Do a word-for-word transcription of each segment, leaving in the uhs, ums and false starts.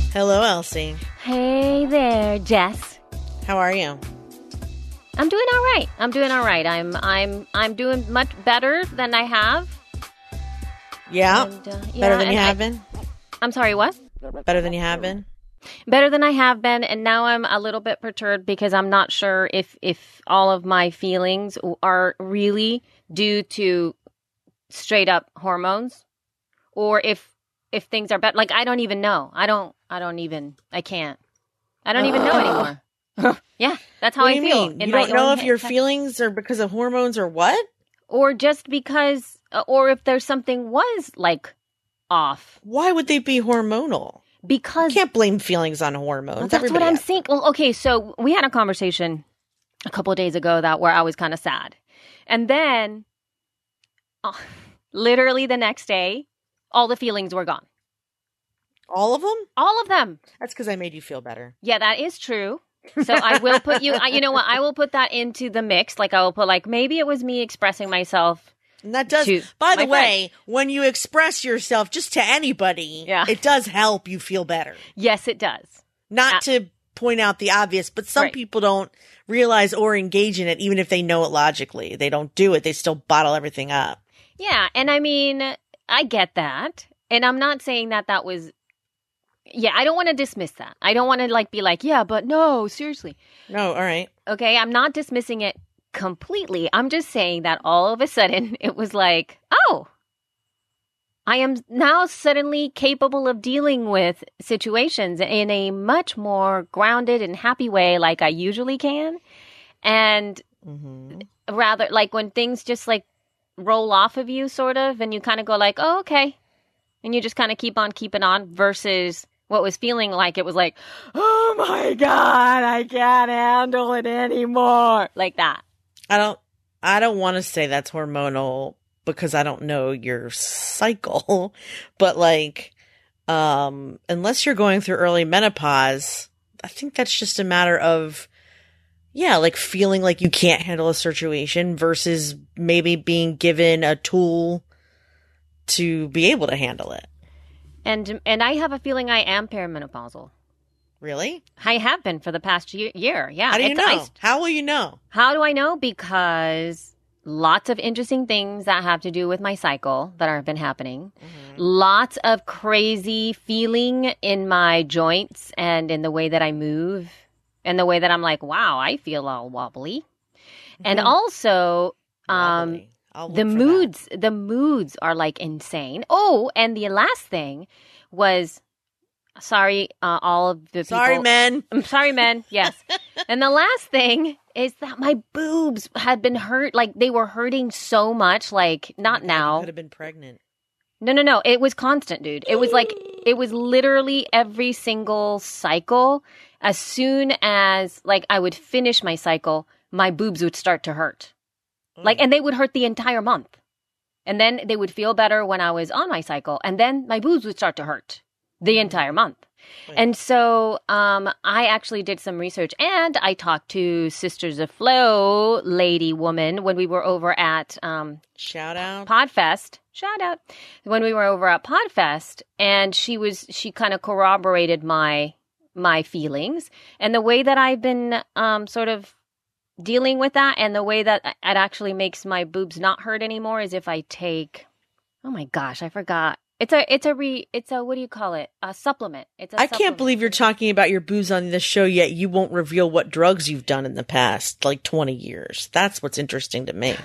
Hello, Elsie. Hey there, Jess. How are you? I'm doing all right. I'm doing all right. I'm I'm I'm doing much better than I have. Yeah, And, uh, yeah better than you I, have been. I'm sorry, what? Better than you have been. Better than I have been, and now I'm a little bit perturbed because I'm not sure if if all of my feelings are really due to straight up hormones, or if if things are better. Like I don't even know. I don't. I don't even. I can't. I don't even know anymore. Yeah, that's how What I do you feel. mean? in You my don't know own if head. your feelings are because of hormones or what? or just because, uh, or if there's something was like off. Why would they be hormonal? Because You can't blame feelings on hormones. well, that's what Everybody I'm has saying. Well, okay, so we had a conversation a couple of days ago that where I was kind of sad, and then uh, literally the next day, all the feelings were gone. all of them. All of them. That's because I made you feel better. Yeah, that is true. So I will put you. I, you know what? I will put that into the mix. Like I will put like maybe it was me expressing myself. And that does, To by the my way, when you express yourself just to anybody, Yeah. it does help you feel better. Yes, it does. Not Uh, to point out the obvious, but some Right. people don't realize or engage in it, even if they know it logically. They don't do it. They still bottle everything up. Yeah, and I mean, I get that, and I'm not saying that that was. Yeah, I don't want to dismiss that. I don't want to like be like, yeah, but no, seriously. No, all right. Okay, I'm not dismissing it completely. I'm just saying that all of a sudden it was like, oh, I am now suddenly capable of dealing with situations in a much more grounded and happy way like I usually can. And Mm-hmm. rather like when things just like roll off of you sort of and you kind of go like, oh, okay. And you just kind of keep on keeping on versus what was feeling like it was like, oh my God, I can't handle it anymore. Like that. I don't I don't want to say that's hormonal because I don't know your cycle, but like um unless you're going through early menopause, I think that's just a matter of yeah, like feeling like you can't handle a situation versus maybe being given a tool to be able to handle it. And and I have a feeling I am perimenopausal. Really? I have been for the past year. year. Yeah. How do you It's- I- know? How will you know? How do I know? Because lots of interesting things that have to do with my cycle that have been happening. Mm-hmm. Lots of crazy feeling in my joints and in the way that I move and the way that I'm like, wow, I feel all wobbly. And Mhm. also, um, Wobbly. I'll look the for that. moods, the moods are like insane. Oh, and the last thing was, sorry, uh, all of the Sorry, people. men. I'm sorry, men. Yes. And the last thing is that my boobs had been hurt. Like they were hurting so much. Like not You now. could have been pregnant. No, no, no. It was constant, dude. It was like, it was literally every single cycle. As soon as like I would finish my cycle, my boobs would start to hurt. Like, and they would hurt the entire month. And then they would feel better when I was on my cycle. And then my boobs would start to hurt the entire month. Right. And so um, I actually did some research and I talked to Sisters of Flow lady woman when we were over at um, Shout out. Podfest. Shout out. When we were over at Podfest and she was, she kind of corroborated my, my feelings and the way that I've been um, sort of dealing with that and the way that it actually makes my boobs not hurt anymore is if I take, oh my gosh, I forgot. It's a, it's a re, it's a, what do you call it? A supplement. It's a I can't supplement. believe you're talking about your boobs on this show yet you won't reveal what drugs you've done in the past, like twenty years. That's what's interesting to me.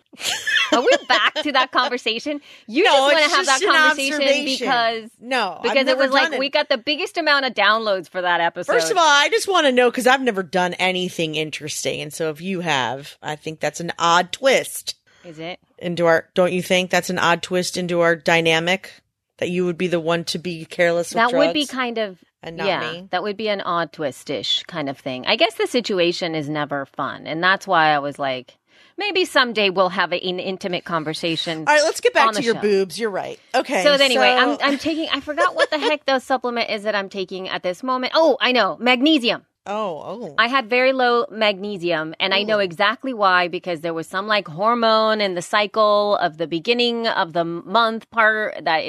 Are we back to that conversation? You No, just want it's to have just that an conversation observation. because, No, I've because it never was like, done it. we got the biggest amount of downloads for that episode. First of all, I just want to know because I've never done anything interesting, and so if you have, I think that's an odd twist Is it? into our. Don't you think that's an odd twist into our dynamic? That you would be the one to be careless with That drugs? would be kind of, And not yeah, me? that would be an odd twist-ish kind of thing. I guess the situation is never fun. And that's why I was like, maybe someday we'll have an intimate conversation. All right, let's get back on to the your show. boobs. You're right. Okay. So anyway, so- I'm, I'm taking, I forgot what the heck the supplement is that I'm taking at this moment. Oh, I know, magnesium. Oh, oh. I had very low magnesium, and I know Ooh. exactly why, because there was some like hormone in the cycle of the beginning of the month part that is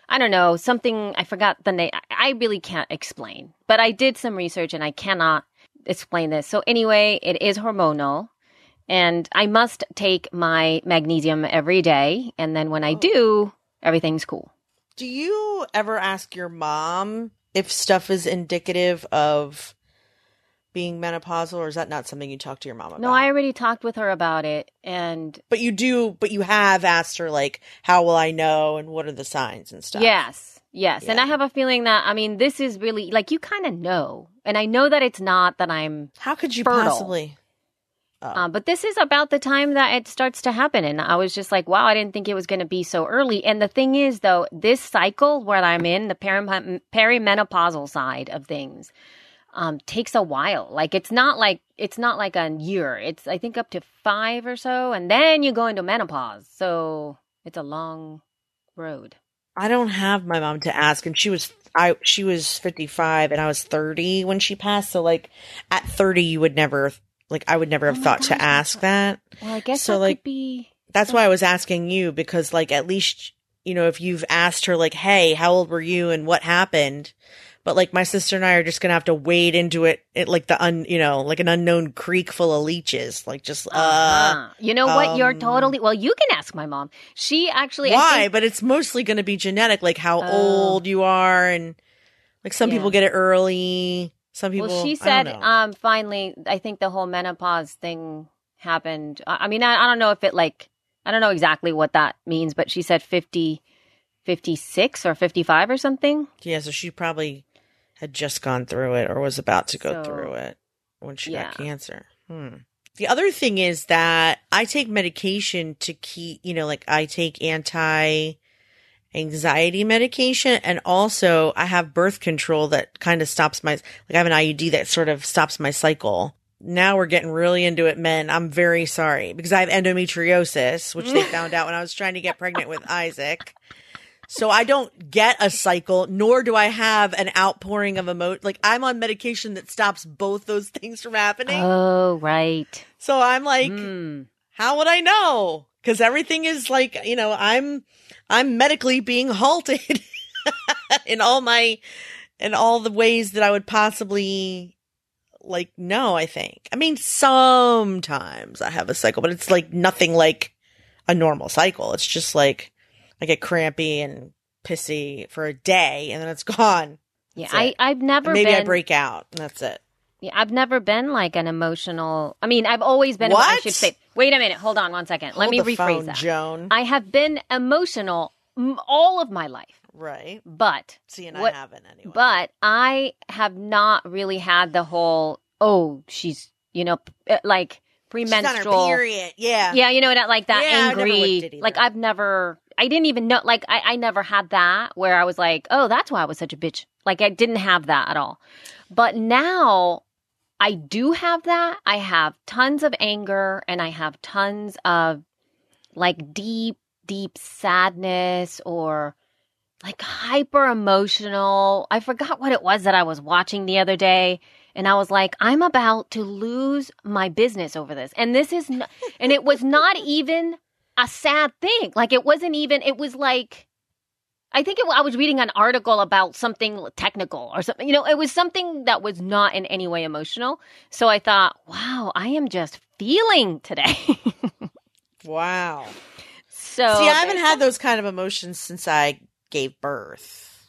I don't know, something, I forgot the name. I really can't explain. But I did some research and I cannot explain this. So anyway, it is hormonal. And I must take my magnesium every day. And then when I do, everything's cool. Do you ever ask your mom if stuff is indicative of being menopausal, or is that not something you talk to your mom about? No, I already talked with her about it. And But you do, but you have asked her, like, how will I know and what are the signs and stuff? yes, yes. Yeah. And I have a feeling that, I mean, this is really, like, you kind of know. And I know that it's not that I'm How could you fertile. possibly? Oh. Um, but this is about the time that it starts to happen. And I was just like, wow, I didn't think it was going to be so early. And the thing is, though, this cycle where I'm in, the peri- perimenopausal side of things, um, takes a while. Like, it's not like, it's not like a year. It's, I think, up to five or so. And then you go into menopause. So it's a long road. I don't have my mom to ask, and she was I she was fifty-five and I was thirty when she passed. So like at thirty, you would never like I would never have Oh my thought gosh, to ask that. Well, I guess So, that like, could be. That's why I was asking you, because like at least, you know, if you've asked her like, hey, how old were you and what happened? But like my sister and I are just gonna have to wade into it, it like the un you know, like an unknown creek full of leeches. Like just uh Uh-huh. You know what? You're um, totally. Well, you can ask my mom. She actually. I why? think- But it's mostly gonna be genetic, like how Oh. old you are, and like some Yeah. people get it early. Some people Well, she I said, don't know. um, finally, I think the whole menopause thing happened. I I mean, I, I don't know if it like, I don't know exactly what that means, but she said fifty, fifty-six or fifty-five or something. Yeah, so she probably had just gone through it or was about to go So, through it when she yeah. got cancer. Hmm. The other thing is that I take medication to keep, you know, like I take anti anxiety medication, and also I have birth control that kind of stops my, like I have an I U D that sort of stops my cycle. Now we're getting really into it, men. I'm very sorry because I have endometriosis, which they found out when I was trying to get pregnant with Isaac. So I don't get a cycle, nor do I have an outpouring of emotion. Like I'm on medication that stops both those things from happening. Oh, right. So I'm like, Mm. how would I know? Because everything is like, you know, I'm, I'm medically being halted in all my, in all the ways that I would possibly like know, I think. I mean, sometimes I have a cycle, but it's like nothing like a normal cycle. It's just like, I get crampy and pissy for a day and then it's gone. Yeah, That's I, it. I've never And maybe been. I break out and that's it. Yeah, I've never been like an emotional. I mean, I've always been. I What? should say. Wait a minute. Hold on one second. Let Hold me the rephrase phone, that. Joan. I have been emotional m- all of my life, Right. but See, and What- I haven't anyway. but I have not really had the whole. Oh, she's you know p- uh, like She's on her premenstrual. period. Yeah. Yeah, you know that like that Yeah, I've never angry. licked it either. Like I've never. I didn't even know. Like I, I never had that where I was like, oh, that's why I was such a bitch. Like I didn't have that at all. But now I do have that. I have tons of anger and I have tons of like deep, deep sadness or like hyper emotional. I forgot what it was that I was watching the other day. And I was like, I'm about to lose my business over this. And this is, n- and it was not even a sad thing. Like it wasn't even, it was like, I think it, I was reading an article about something technical or something, you know, it was something that was not in any way emotional. So I thought, wow, I am just feeling today. Wow. So See, I haven't had those kind of emotions since I gave birth.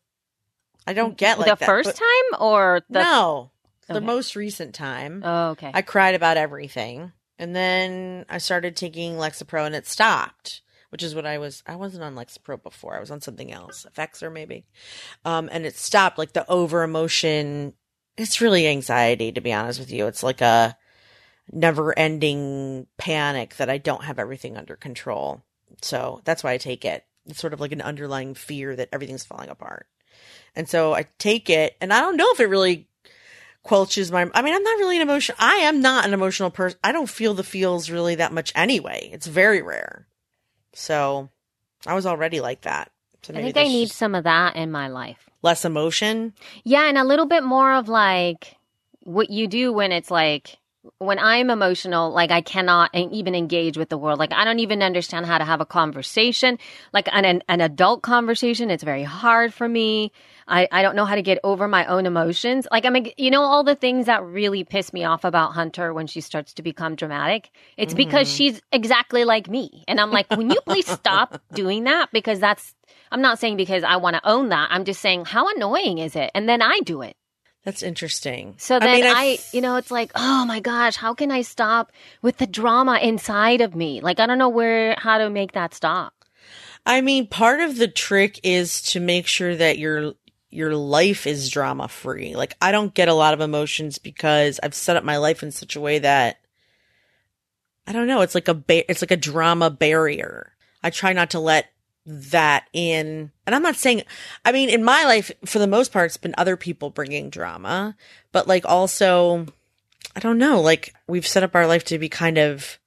I don't get like the that. first but- time or the, No. The Okay. most recent time. oh, okay. I cried about everything. And then I started taking Lexapro and it stopped, which is what I was, I wasn't on Lexapro before. I was on something else, Effexor maybe. Um, and it stopped, like the over emotion. It's really anxiety, to be honest with you. It's like a never ending panic that I don't have everything under control. So that's why I take it. It's sort of like an underlying fear that everything's falling apart. And so I take it, and I don't know if it really quelches my, I mean, I'm not really an emotion. I am not an emotional person. I don't feel the feels really that much anyway. It's very rare. So I was already like that. So I maybe think I there's need just some of that in my life. less emotion. Yeah, and a little bit more of like what you do when it's like when I'm emotional, like I cannot even engage with the world. Like I don't even understand how to have a conversation, like an, an, an adult conversation. It's very hard for me. I, I don't know how to get over my own emotions. Like, I'm, you know, all the things that really piss me off about Hunter when she starts to become dramatic. It's mm-hmm. because she's exactly like me. And I'm like, can you please stop doing that? Because that's, I'm not saying because I want to own that. I'm just saying, how annoying is it? And then I do it. That's interesting. So then I, mean, I, I, you know, it's like, oh my gosh, how can I stop with the drama inside of me? Like, I don't know where, how to make that stop. I mean, part of the trick is to make sure that your your life is drama free. Like, I don't get a lot of emotions because I've set up my life in such a way that I don't know. It's like a ba- it's like a drama barrier. I try not to let that in. And I'm not saying, I mean, in my life, for the most part, it's been other people bringing drama, but like also, I don't know, like we've set up our life to be kind of,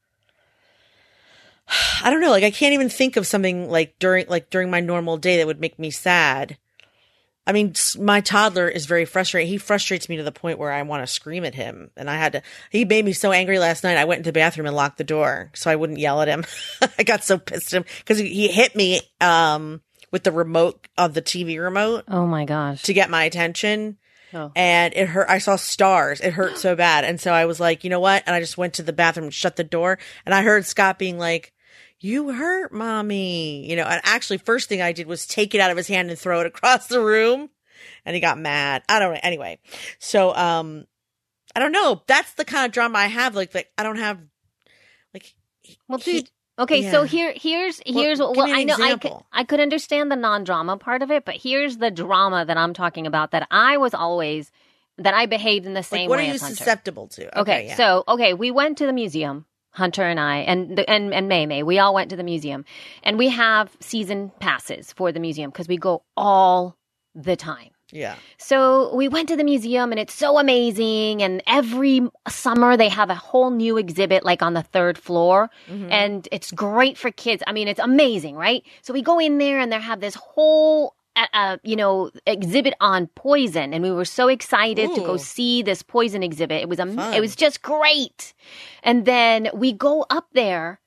I don't know, like I can't even think of something like during, like during my normal day that would make me sad. I mean, my toddler is very frustrated. He frustrates me to the point where I want to scream at him. And I had to, he made me so angry last night. I went into the bathroom and locked the door so I wouldn't yell at him. I got so pissed at him because he, he hit me um, with the remote of the T V remote. Oh my gosh. To get my attention. Oh. And it hurt. I saw stars. It hurt so bad. And so I was like, you know what? And I just went to the bathroom and shut the door. And I heard Scott being like, you hurt mommy, you know, and actually first thing I did was take it out of his hand and throw it across the room and he got mad. I don't know. Anyway. So, um, I don't know. That's the kind of drama I have. Like, like I don't have like, well, he, dude, okay. yeah. So here, here's, here's, well, well, I know example. I could, I could understand the non-drama part of it, but here's the drama that I'm talking about that I was always, that I behaved in the same like, what way are you as Hunter. susceptible to? Okay. okay yeah. So, okay. We went to the museum. Hunter and I, and and and May May, we all went to the museum, and we have season passes for the museum because we go all the time. Yeah. So we went to the museum, and it's so amazing. And every summer they have a whole new exhibit, like on the third floor, mm-hmm. and it's great for kids. I mean, it's amazing, right? So we go in there, and they have this whole Uh, you know, exhibit on poison, and we were so excited Ooh. to go see this poison exhibit. It was a, Fun. it was just great. And then we go up there,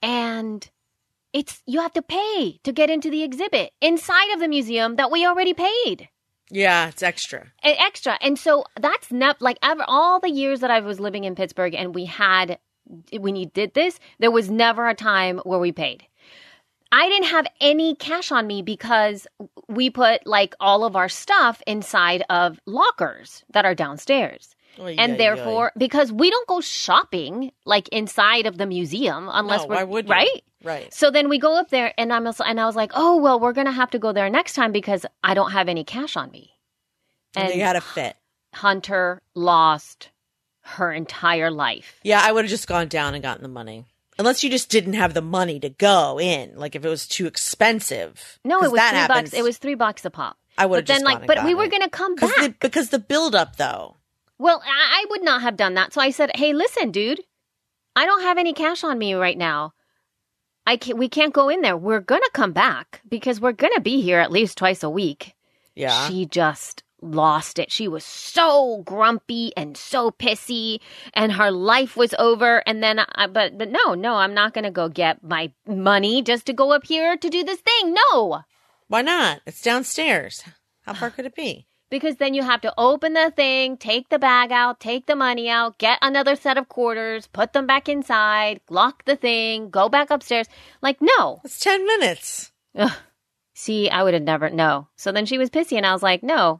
and it's you have to pay to get into the exhibit inside of the museum that we already paid. Yeah, it's extra. And extra, and so that's not like ever all the years that I was living in Pittsburgh, and we had when you did this, there was never a time where we paid. I didn't have any cash on me because we put like all of our stuff inside of lockers that are downstairs. Oy, and oy, therefore, oy. because we don't go shopping like inside of the museum unless no, we're, why would you? right? Right. So then we go up there and I'm and I was like, oh, well, we're going to have to go there next time because I don't have any cash on me. And, and they had a fit. Hunter lost her entire life. Yeah, I would have just gone down and gotten the money. Unless you just didn't have the money to go in, like if it was too expensive. No, it was that three happens. bucks. It was three bucks a pop. I would have just like, gone but and we were it. going to come Cause back the, because the build up, though. Well, I, I would not have done that. So I said, "Hey, listen, dude, I don't have any cash on me right now. I can't, we can't go in there. We're gonna come back because we're gonna be here at least twice a week." Yeah. She just lost it. She was so grumpy and so pissy and her life was over. And then, I, but, but no, no, I'm not going to go get my money just to go up here to do this thing. No. Why not? It's downstairs. How far could it be? Because then you have to open the thing, take the bag out, take the money out, get another set of quarters, put them back inside, lock the thing, go back upstairs. Like, no. It's ten minutes. Ugh. See, I would have never, no. So then she was pissy and I was like, no.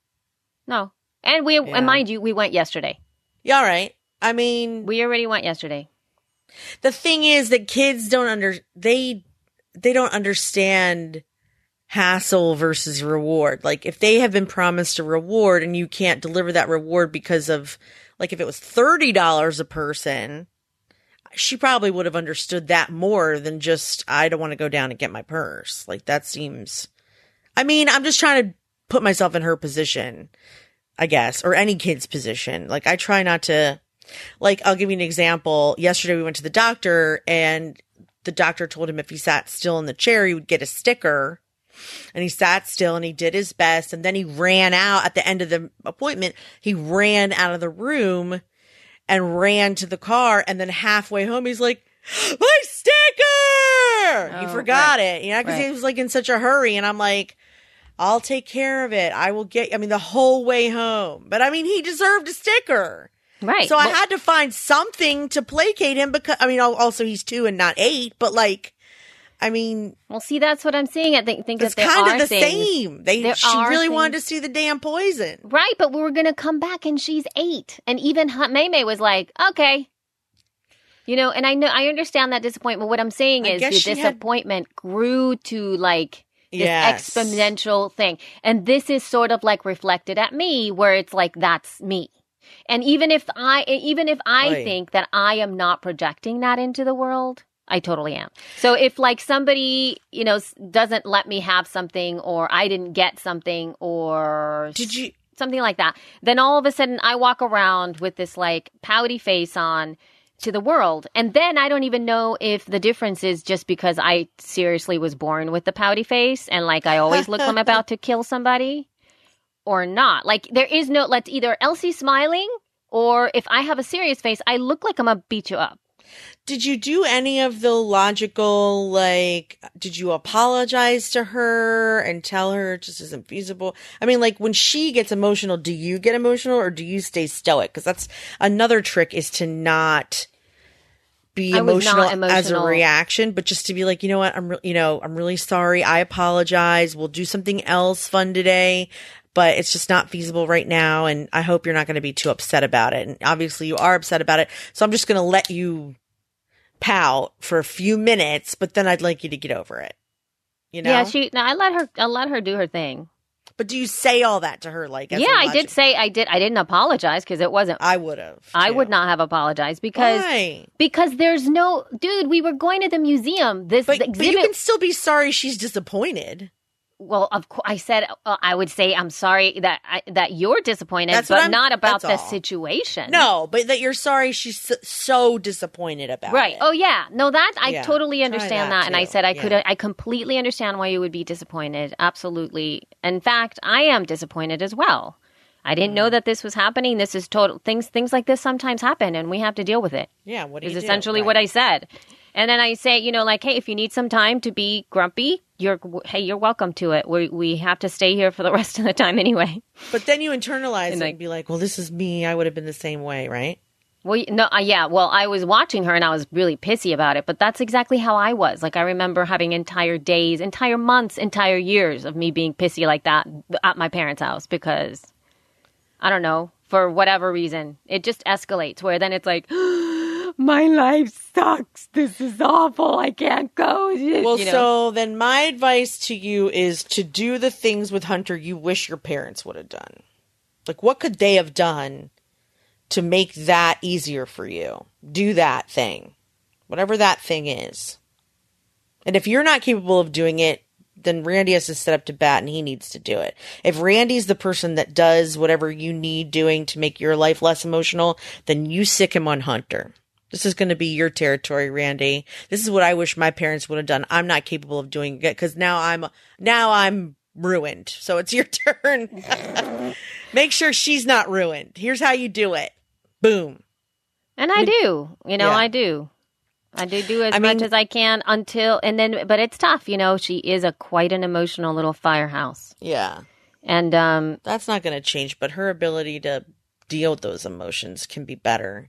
No. And we, yeah. and mind you, we went yesterday. Yeah, all right. I mean, we already went yesterday. The thing is that kids don't under, they, they don't understand hassle versus reward. Like if they have been promised a reward and you can't deliver that reward because of, like if it was thirty dollars a person, she probably would have understood that more than just, I don't want to go down and get my purse. Like that seems, I mean, I'm just trying to put myself in her position, I guess, or any kid's position. Like I try not to, like, I'll give you an example. Yesterday we went to the doctor and the doctor told him if he sat still in the chair, he would get a sticker. And he sat still and he did his best. And then he ran out at the end of the appointment. He ran out of the room. and ran to the car. And then halfway home, he's like, my sticker! Oh, he forgot right. it, you know, because Right. he was like in such a hurry. And I'm like, I'll take care of it. I will get, I mean, the whole way home. But I mean, he deserved a sticker. Right. So I Well- had to find something to placate him because, I mean, al- also he's two and not eight, but like, I mean, Well, see, that's what I'm saying. I think, think it's that there kind are of the things, same. They, there she are really things- wanted to see the damn poison. Right, but we were going to come back and she's eight. And even Hu- Maymay was like, okay. You know, and I know, I understand that disappointment. What I'm saying I is guess the she had- disappointment grew to like this Yes. exponential thing. And this is sort of like reflected at me where it's like, that's me. And even if I, even if I Oy. think that I am not projecting that into the world, I totally am. So if like somebody, you know, s- doesn't let me have something or I didn't get something or Did you? something like that, then all of a sudden I walk around with this like pouty face on to the world. And then I don't even know if the difference is just because I seriously was born with the pouty face and like I always look like I'm about to kill somebody or not. Like there is no, let's either Elsie smiling or if I have a serious face, I look like I'm going to beat you up. Did you do any of the logical, like, did you apologize to her and tell her it just isn't feasible? I mean, like, when she gets emotional, do you get emotional or do you stay stoic? Because that's another trick, is to not be I was emotional, not as a emotional. reaction, but just to be like, you know what, I'm, re- you know, I'm really sorry. I apologize. We'll do something else fun today, but it's just not feasible right now. And I hope you're not going to be too upset about it. And obviously you are upset about it. So I'm just going to let you pout for a few minutes, but then I'd like you to get over it. You know? Yeah, she. No, I let her. I let her do her thing. But do you say all that to her? Like, as Yeah, a I logic- did say I did. I didn't apologize because it wasn't. I would have. I too. would not have apologized because Why? because there's no dude. We were going to the museum. This But, the but you exhibit. can still be sorry she's disappointed. Well, of course, I said uh, I would say I'm sorry that I, that you're disappointed, That's what but I'm- not about that's the all. situation. No, but that you're sorry she's so, so disappointed about Right. it. Oh yeah. No, that I Yeah, totally try understand that that, and I too. said I Yeah. could. I completely understand why you would be disappointed. Absolutely. In fact, I am disappointed as well. I didn't Mm. know that this was happening. This is total things. Things like this sometimes happen, and we have to deal with it. Yeah, what do Is you do? essentially Right. what I said. And then I say, you know, like, hey, if you need some time to be grumpy, you're hey, you're welcome to it. We we have to stay here for the rest of the time anyway. But then you internalize And it like- and be like, well, this is me. I would have been the same way, right? Well, y- no, uh, yeah. Well, I was watching her and I was really pissy about it, but that's exactly how I was. Like, I remember having entire days, entire months, entire years of me being pissy like that at my parents' house because, I don't know, for whatever reason, it just escalates where then it's like, my life sucks. This is awful. I can't go. Well, You know? so then my advice to you is to do the things with Hunter you wish your parents would have done. Like, what could they have done to make that easier for you? Do that thing. Whatever that thing is. And if you're not capable of doing it, then Randy has to set up to bat and he needs to do it. If Randy's the person that does whatever you need doing to make your life less emotional, then you sick him on Hunter. This is going to be your territory, Randy. This is what I wish my parents would have done. I'm not capable of doing it because now I'm now I'm ruined. So it's your turn. Make sure she's not ruined. Here's how you do it. Boom. And I do, you know, Yeah. I do. I do do as I much mean- as I can until, and then, but it's tough, you know, she is a quite an emotional little firehouse. Yeah. And, um, That's not going to change, but her ability to deal with those emotions can be better.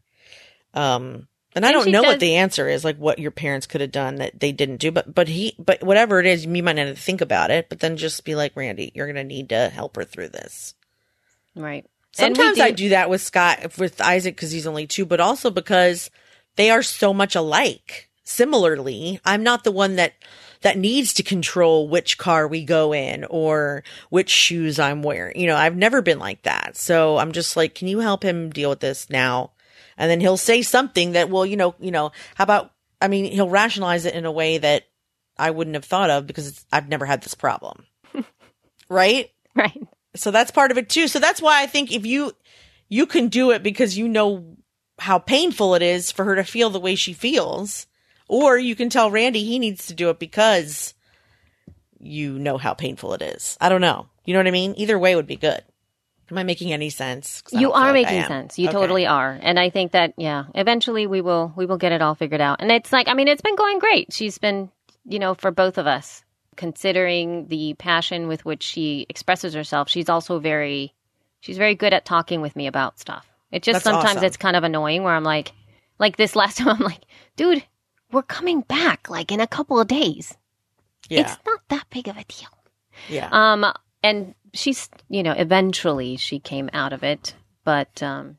Um, and I And don't she know does- what the answer is, like what your parents could have done that they didn't do, but, but he, but whatever it is, you might not think about it, but then just be like, Randy, you're going to need to help her through this. right. And we Sometimes I do that with Scott, with Isaac, because he's only two, but also because they are so much alike. Similarly, I'm not the one that, that needs to control which car we go in or which shoes I'm wearing. You know, I've never been like that. So I'm just like, can you help him deal with this now? And then he'll say something that, well, you know, you know, how about, I mean, he'll rationalize it in a way that I wouldn't have thought of because it's, I've never had this problem. Right? Right. So that's part of it too. So that's why I think if you, you can do it because you know how painful it is for her to feel the way she feels, or you can tell Randy he needs to do it because you know how painful it is. I don't know. You know what I mean? Either way would be good. Am I making any sense? 'Cause I You don't feel are like I making am. sense. You Okay. totally are. And I think that, yeah, eventually we will, we will get it all figured out. And it's like, I mean, it's been going great. She's been, you know, for both of us, considering the passion with which she expresses herself. She's also very, she's very good at talking with me about stuff. It just That's sometimes awesome. it's kind of annoying where I'm like, like this last time, I'm like, dude, we're coming back like in a couple of days. Yeah. It's not that big of a deal. Yeah. Um, and she's, you know, eventually she came out of it, but um,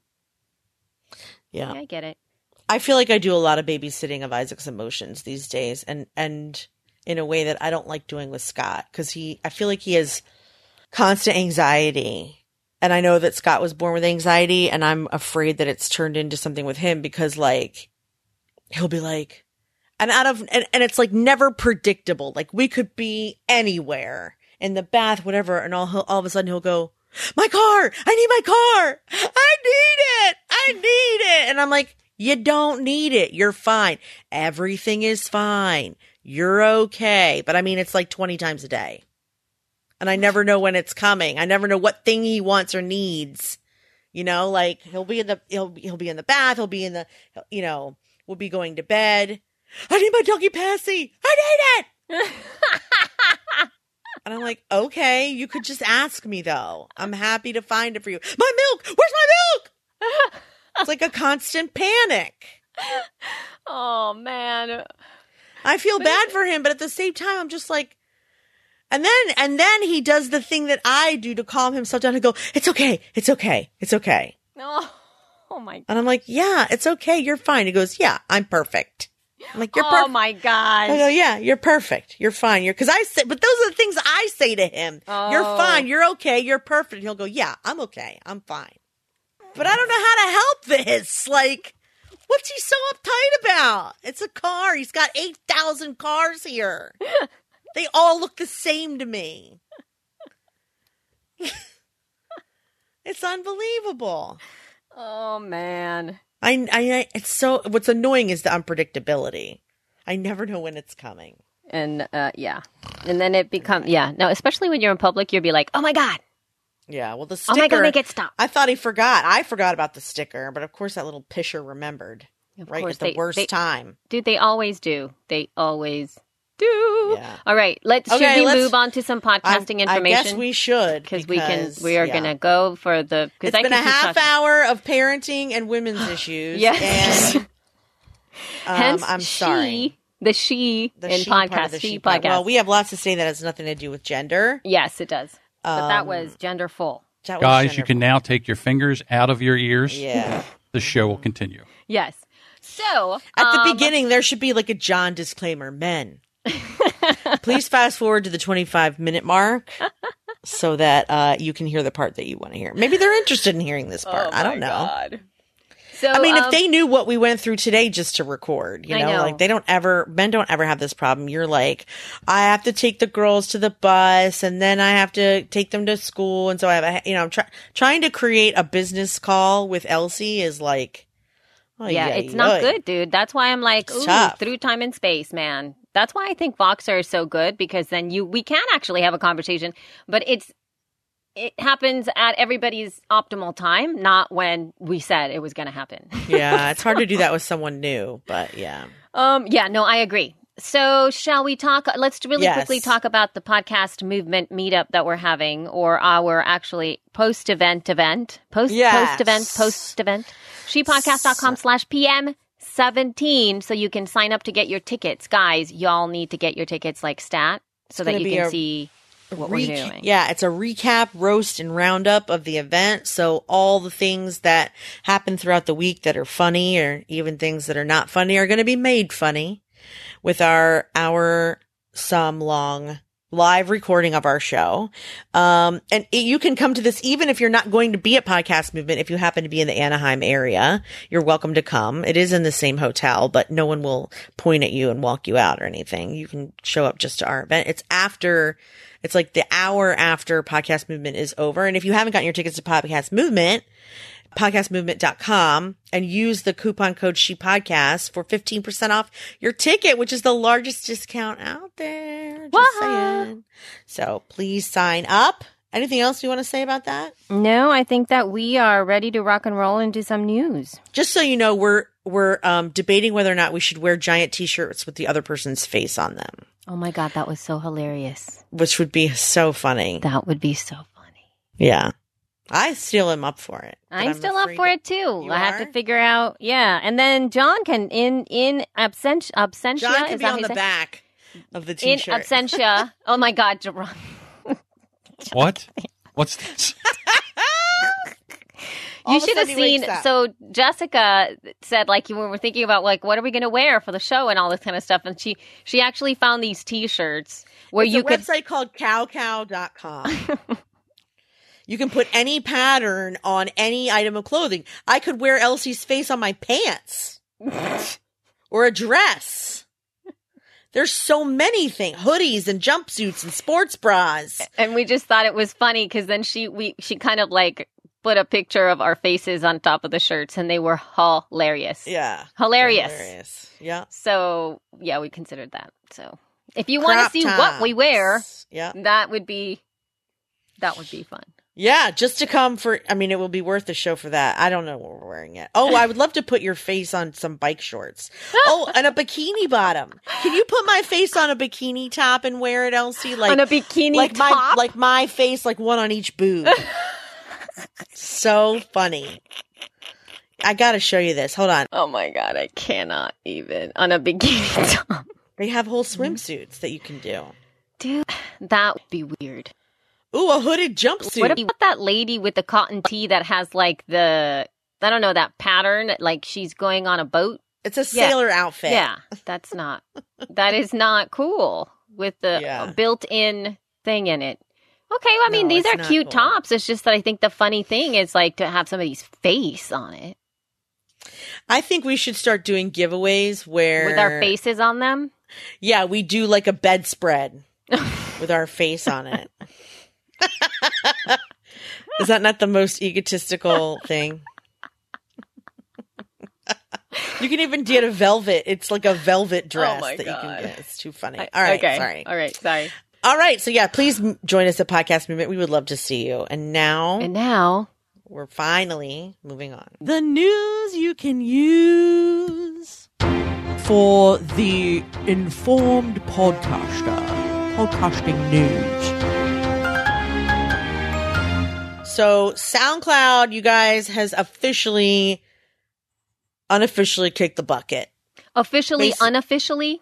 yeah. yeah, I get it. I feel like I do a lot of babysitting of Isaac's emotions these days, and and in a way that I don't like doing with Scott, because he, I feel like he has constant anxiety, and I know that Scott was born with anxiety, and I'm afraid that it's turned into something with him because like he'll be like, and out of and, and it's like never predictable. Like we could be anywhere in the bath, whatever, and all he'll, all of a sudden he'll go, "My car! I need my car! I need it! I need it!" And I'm like, you don't need it. You're fine. Everything is fine. You're okay. But I mean, it's like twenty times a day. And I never know when it's coming. I never know what thing he wants or needs. You know, like he'll be in the, he'll, he'll be in the bath. He'll be in the, you know, we'll be going to bed. I need my doggy passy. I need it. And I'm like, okay, you could just ask me though. I'm happy to find it for you. My milk. Where's my milk? It's like a constant panic. Oh man. I feel bad for him, but at the same time, I'm just like, and then, and then he does the thing that I do to calm himself down and go, it's okay. It's okay. It's okay. Oh, oh my God. And I'm like, yeah, it's okay. You're fine. He goes, yeah, I'm perfect. I'm like, you're Oh perfect. my God. I go, yeah, you're perfect. You're fine. You're, cause I say, but those are the things I say to him. Oh. You're fine. You're okay. You're perfect. He'll go, yeah, I'm okay. I'm fine. But I don't know how to help this. Like, what's he so uptight about? It's a car. He's got eight thousand cars here. They all look the same to me. It's unbelievable. Oh man. I, I, I, it's so, what's annoying is the unpredictability. I never know when it's coming. And uh, yeah. And then it becomes, yeah. No, especially when you're in public, you'll be like, oh my God. Yeah, well, the Oh sticker. my God, make it stop. I thought he forgot. I forgot about the sticker, but of course that little pisher remembered. Of right course at the they- worst they- time. Dude, they always do. They always do. Yeah. All right. Let's Okay, should we let's- move on to some podcasting I, information? I guess we should because we can. because, We are yeah. gonna go for the. It's I been can a keep half talking. hour of parenting and women's issues. Yes. And um, Hence, I'm sorry. She, the she The in she part podcast. of the She, she part. podcast. Well, we have lots to say that has nothing to do with gender. yes, it does. But that Um, was genderful. That was Guys, gender- you can now take your fingers out of your ears. Yeah. The show will continue. Yes. So At the um, beginning, there should be like a John disclaimer. Men, please fast forward to the twenty-five minute mark so that uh, you can hear the part that you want to hear. Maybe they're interested in hearing this part. oh I don't my know. God. So I mean, um, if they knew what we went through today just to record, you I know, know. like they don't ever, men don't ever have this problem. You're like, I have to take the girls to the bus and then I have to take them to school. And so I have a, you know, I'm try- trying to create a business call with Elsie is like, oh, yeah, yeah, it's not good, dude. That's why I'm like, It's ooh, tough. through time and space, man. That's why I think Voxer is so good because then you we can actually have a conversation, but it's it happens at everybody's optimal time, not when we said it was going to happen. Yeah, it's hard to do that with someone new, but yeah. Um, yeah, no, I agree. So shall we talk? Let's really Yes. quickly talk about the podcast movement meetup that we're having, or our actually post event event, post Yes. post event, post event. Shepodcast.com slash PM seventeen. So you can sign up to get your tickets. Guys, y'all need to get your tickets like stat so that gonna you be can a see what Reca- we're doing. Yeah, it's a recap, roast, and roundup of the event. So all the things that happen throughout the week that are funny or even things that are not funny are going to be made funny with our hour some long live recording of our show. Um, and it, you can come to this even if you're not going to be at Podcast Movement. If you happen to be in the Anaheim area, you're welcome to come. It is in the same hotel, but no one will point at you and walk you out or anything. You can show up just to our event. It's after, it's like the hour after Podcast Movement is over. And if you haven't gotten your tickets to Podcast Movement, podcast movement dot com and use the coupon code ShePodcast for fifteen percent off your ticket, which is the largest discount out there. Just Wah-ha. saying. So please sign up Anything else you want to say about that? No, I think that we are ready to rock and roll into some news. Just so you know, we're we're um, debating whether or not we should wear giant T-shirts with the other person's face on them. Oh my God, that was so hilarious. Which would be so funny. That would be so funny. Yeah. I still am up for it. I'm, I'm still up for that- it too. You I have are? to figure out, yeah. And then John can, in in absentia, absentia John can is be that on how the you say? back of the In T-shirt. absentia. Oh my God, Jerome. What? What's this? All You of a should have sudden he seen. wakes up. So Jessica said, like, when we were thinking about, like, what are we going to wear for the show and all this kind of stuff, and she she actually found these T-shirts where It's you a could. website called cow cow dot com. You can put any pattern on any item of clothing. I could wear Elsie's face on my pants or a dress. There's so many things, hoodies and jumpsuits and sports bras. And we just thought it was funny because then she we she kind of like put a picture of our faces on top of the shirts, and they were hilarious. Yeah. Hilarious. Hilarious. Yeah. So yeah, we considered that. So if you want to Crop see what we wear, tops. Yeah. that would be that would be fun. Yeah, just to come for, I mean, it will be worth the show for that. I don't know what we're wearing yet. Oh, I would love to put your face on some bike shorts. Oh, and a bikini bottom. Can you put my face on a bikini top and wear it, Elsie? Like On a bikini like my top? like my face, like one on each boob. So funny. I gotta show you this. Hold on. Oh my God, I cannot even on a bikini top. They have whole swimsuits that you can do. Dude, that would be weird. Ooh, a hooded jumpsuit. What about that lady with the cotton tee that has like the, I don't know, that pattern, like she's going on a boat? It's a sailor outfit. Yeah, that's not, that is not cool with the Yeah. built-in thing in it. Okay, well, I mean, No, these it's are not cute cool. tops. It's just that I think the funny thing is like to have somebody's face on it I think we should start doing giveaways where with our faces on them. Yeah, we do like a bedspread with our face on it. Is that not the most egotistical thing? You can even get a velvet. It's like a velvet dress Oh my that you God. can get. It's too funny. All right, okay. sorry. All right, sorry. All right, so yeah, please m- join us at Podcast Movement. We would love to see you. And now And now, we're finally moving on. The news you can use for the informed podcaster. Podcasting news. So SoundCloud, you guys, has officially, unofficially kicked the bucket. officially, Basi- unofficially,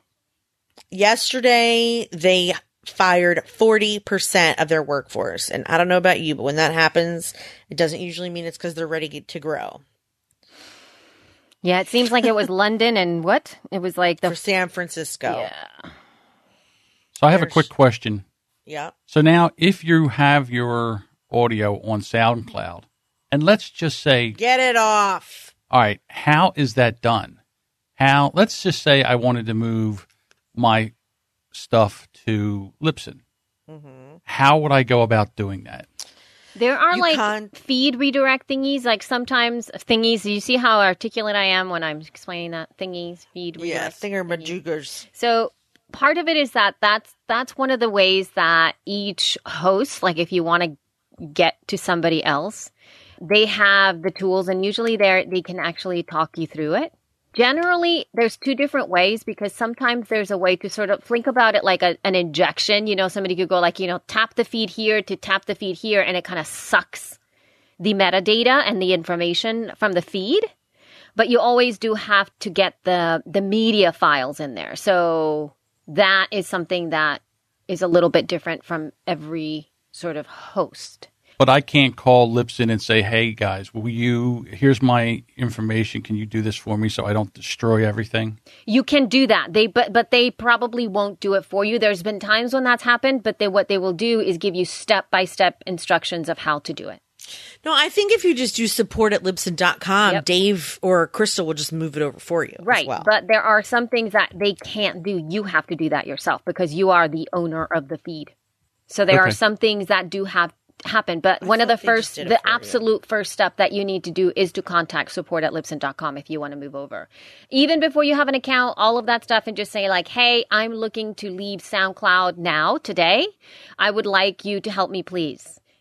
Yesterday, they fired forty percent of their workforce. And I don't know about you, but when that happens, it doesn't usually mean it's because they're ready to grow. yeah, it seems like it was London and what? It was like the For San Francisco. yeah. So I have a There's- quick question. Yeah. So now, if you have your audio on SoundCloud, and let's just say, Get it off. all right, how is that done? How? Let's just say I wanted to move my stuff to Libsyn. Mm-hmm. How would I go about doing that? There are You like can't- feed redirect thingies, like sometimes thingies. You see how articulate I am when I'm explaining that thingies, feed Yeah, redirect. thingies. thingamajigers. So part of it is that that's that's one of the ways that each host, like if you want to get to somebody else, they have the tools, and usually they they can actually talk you through it. Generally, there's two different ways because sometimes there's a way to sort of think about it like a, an injection. You know, somebody could go like, you know, tap the feed here to tap the feed here, and it kind of sucks the metadata and the information from the feed. But you always do have to get the the media files in there. So that is something that is a little bit different from every sort of host. But I can't call Libsyn and say, hey, guys, will you, here's my information. Can you do this for me so I don't destroy everything? You can do that. They but but they probably won't do it for you. There's been times when that's happened, but they what they will do is give you step-by-step instructions of how to do it. No, I think if you just do support at libsyn dot com, Yep. Dave or Crystal will just move it over for you. Right. As well. But there are some things that they can't do. You have to do that yourself because you are the owner of the feed. So there are Okay. some things that do have happen. But one of the thought they just first, did it the for you. absolute first step that you need to do is to contact support at libsyn dot com if you want to move over. Even before you have an account, all of that stuff, and just say like, hey, I'm looking to leave SoundCloud now, today. I would like you to help me, please.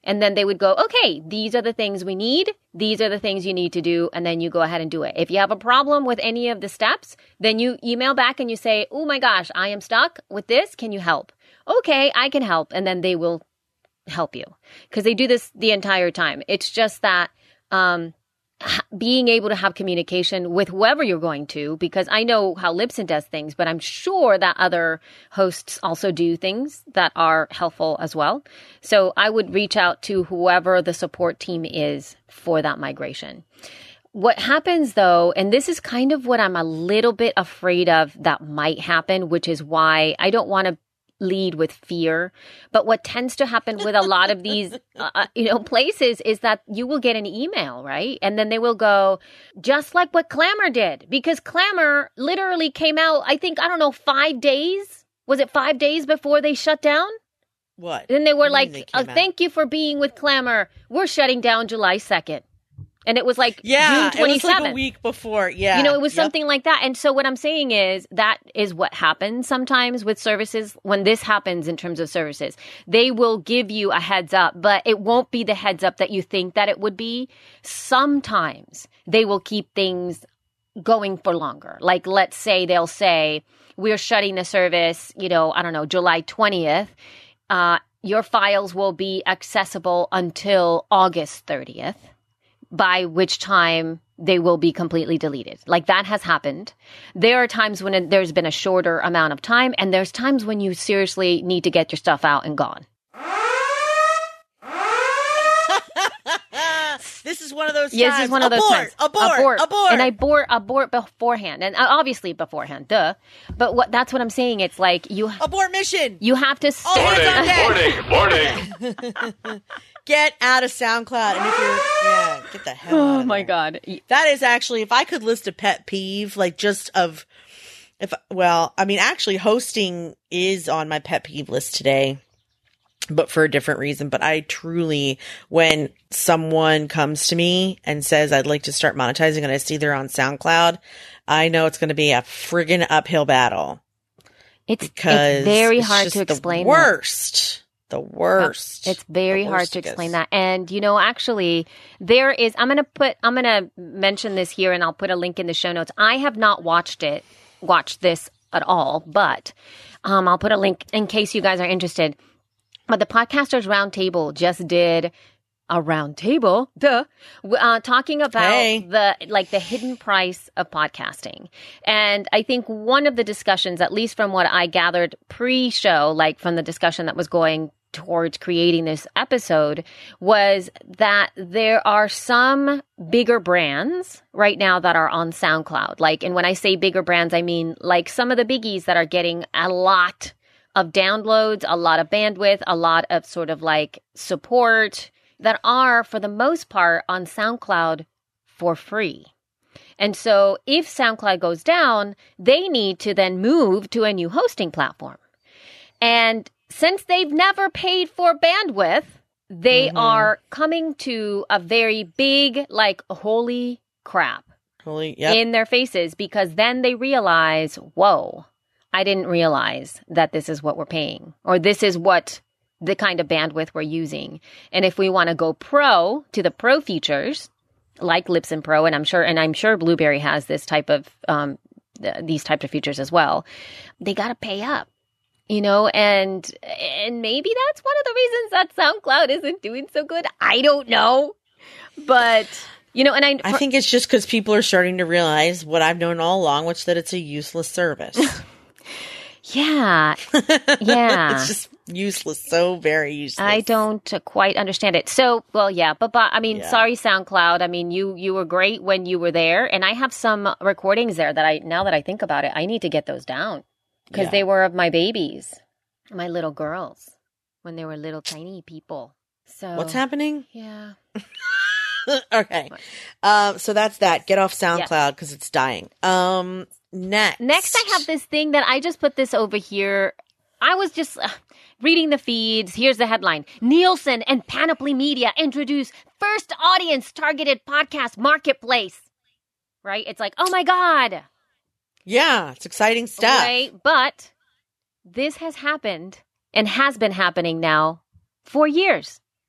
And then they would go, okay, these are the things we need. These are the things you need to do. And then you go ahead and do it. If you have a problem with any of the steps, then you email back and you say, oh my gosh, I am stuck with this. Can you help? Okay, I can help. And then they will help you because they do this the entire time. It's just that um, being able to have communication with whoever you're going to, because I know how Libsyn does things, but I'm sure that other hosts also do things that are helpful as well. So I would reach out to whoever the support team is for that migration. What happens though, and this is kind of what I'm a little bit afraid of that might happen, which is why I don't want to lead with fear. But what tends to happen with a lot of these, uh, you know, places is that you will get an email, right? And then they will go, just like what Clamor did, because Clamor literally came out, I think, I don't know, five days. Was it five days before they shut down? What? Then they were What do you like, mean they oh, came out? thank you for being with Clamor. We're shutting down July second. And it was like Yeah, June it was like twenty-seventh. a week before. Yeah. You know, it was Yep. something like that. And so what I'm saying is that is what happens sometimes with services. When this happens in terms of services, they will give you a heads up, but it won't be the heads up that you think that it would be. Sometimes they will keep things going for longer. Like, let's say they'll say, we're shutting the service, you know, I don't know, July twentieth. Uh, your files will be accessible until August thirtieth. By which time they will be completely deleted. Like that has happened. There are times when it, there's been a shorter amount of time, and there's times when you seriously need to get your stuff out and gone. This is one of those Yes, times. this is one of those abort, times. Abort, abort, abort. And I abort, abort beforehand, and uh, obviously beforehand, duh. But what that's what I'm saying. It's like you abort mission. you have to. Oh, hands on Warning, deck. warning, warning. Get out of SoundCloud. And if you're, yeah, get the hell out Oh of my there. god. That is actually, if I could list a pet peeve, like just of, if, well, I mean, actually hosting is on my pet peeve list today, but for a different reason. But I truly, when someone comes to me and says, I'd like to start monetizing and I see they're on SoundCloud, I know it's going to be a friggin' uphill battle. It's, Because it's very it's hard just to explain. The that. worst. The worst. It's very The hard to worst explain is- that. And, you know, actually, there is, I'm going to put, I'm going to mention this here and I'll put a link in the show notes. I have not watched it, watched this at all, but um, I'll put a link in case you guys are interested. But the Podcasters Roundtable just did a roundtable, duh, uh, talking about Hey. the like the hidden price of podcasting. And I think one of the discussions, at least from what I gathered pre-show, like from the discussion that was going towards creating this episode, was that there are some bigger brands right now that are on SoundCloud. Like, and when I say bigger brands, I mean like some of the biggies that are getting a lot of downloads, a lot of bandwidth, a lot of sort of like support, that are, for the most part, on SoundCloud for free. And so if SoundCloud goes down, they need to then move to a new hosting platform. And since they've never paid for bandwidth, they Mhm. are coming to a very big, like, holy crap Holy, yep. in their faces, because then they realize, whoa, I didn't realize that this is what we're paying, or this is what the kind of bandwidth we're using. And if we want to go pro to the pro features like Libsyn Pro, and I'm sure, and I'm sure Blueberry has this type of, um, th- these types of features as well, they got to pay up, you know, and, and maybe that's one of the reasons that SoundCloud isn't doing so good. I don't know, but you know, and I, I think it's just because people are starting to realize what I've known all along, which that it's a useless service. yeah, yeah. It's just useless, so very useless. I don't uh, quite understand it. So, well, yeah, but, but I mean, Yeah. sorry, SoundCloud. I mean, you you were great when you were there, and I have some recordings there that I, now that I think about it, I need to get those down because Yeah. they were of my babies, my little girls, when they were little tiny people. So What's happening? Yeah. Okay, um, so that's that. Get off SoundCloud because it's dying. Um, next, Next, I have this thing that I just put this over here. I was just uh, reading the feeds. Here's the headline. Nielsen and Panoply Media introduce first audience targeted podcast marketplace. Right? It's like, oh my God. Yeah, it's exciting stuff. Right? But this has happened and has been happening now for years.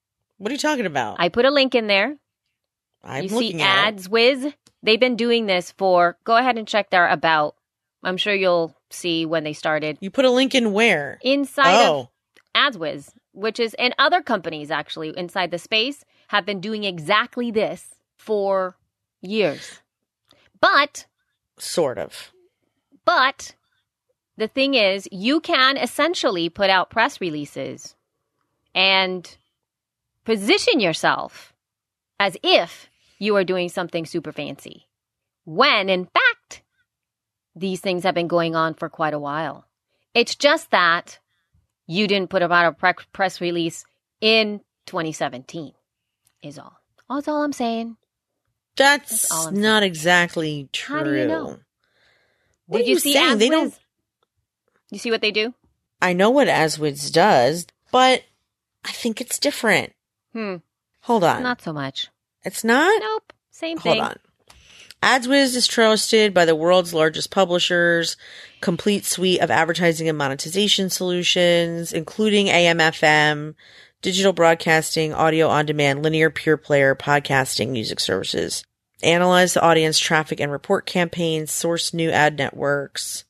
What are you talking about? I put a link in there. I'm you see looking at it. AdsWiz? They've been doing this for, go ahead and check their about. I'm sure you'll see when they started. You put a link in where? Inside Oh. of AdsWiz, which is, and other companies actually inside the space have been doing exactly this for years. But, Sort of. but the thing is, you can essentially put out press releases and position yourself as if you are doing something super fancy, when in fact, these things have been going on for quite a while. It's just that you didn't put out a pre- press release in twenty seventeen, is all. That's all I'm saying. That's, That's all I'm not exactly true. How do you know? What Did are you you see saying? They AdsWiz? don't. You see what they do? I know what AdsWiz does, but I think it's different. Hmm. Hold on. Not so much. It's not? Nope. Same Hold thing. on. AdsWiz is trusted by the world's largest publishers, complete suite of advertising and monetization solutions, including A M F M, digital broadcasting, audio on demand, linear pure player, podcasting, music services. Analyze the audience traffic and report campaigns, source new ad networks.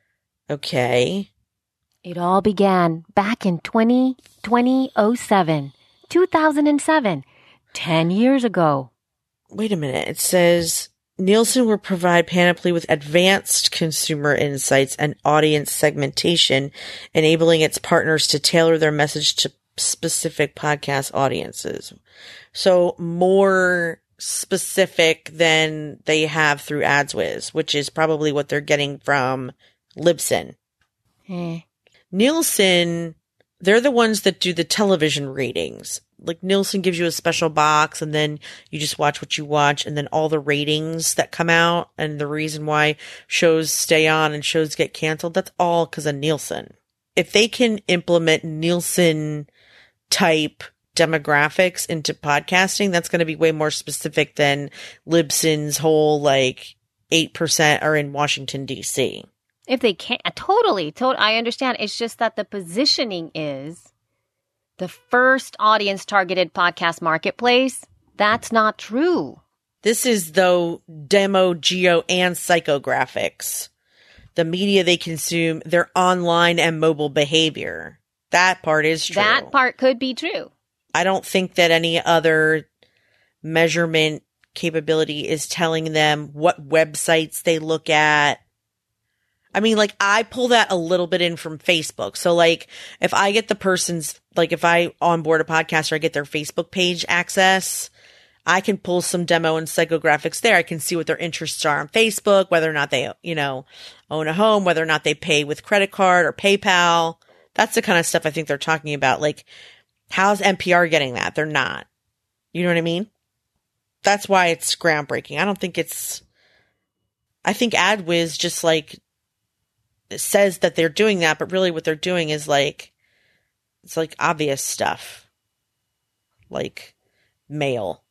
Okay. It all began back in twenty, twenty oh seven, two thousand seven, ten years ago. Wait a minute. It says Nielsen will provide Panoply with advanced consumer insights and audience segmentation, enabling its partners to tailor their message to specific podcast audiences. So more specific than they have through AdsWiz, which is probably what they're getting from Libsyn. Eh. Nielsen, they're the ones that do the television ratings. Like Nielsen gives you a special box and then you just watch what you watch, and then all the ratings that come out and the reason why shows stay on and shows get canceled, that's all because of Nielsen. If they can implement Nielsen type demographics into podcasting, that's going to be way more specific than Libsyn's whole like eight percent are in Washington, D C. If they can't, totally, totally, I understand. It's just that the positioning is the first audience targeted podcast marketplace. That's not true. This is though demo, geo, and psychographics. The media they consume, their online and mobile behavior. That part is true. That part could be true. I don't think that any other measurement capability is telling them what websites they look at. I mean, like, I pull that a little bit in from Facebook. So, like, if I get the person's, like, if I onboard a podcaster, I get their Facebook page access, I can pull some demo and psychographics there. I can see what their interests are on Facebook, whether or not they, you know, own a home, whether or not they pay with credit card or PayPal. That's the kind of stuff I think they're talking about. Like, how's N P R getting that? They're not. You know what I mean? That's why it's groundbreaking. I don't think it's, I think AdsWiz just, like, says that they're doing that, but really what they're doing is like, it's like obvious stuff. Like male,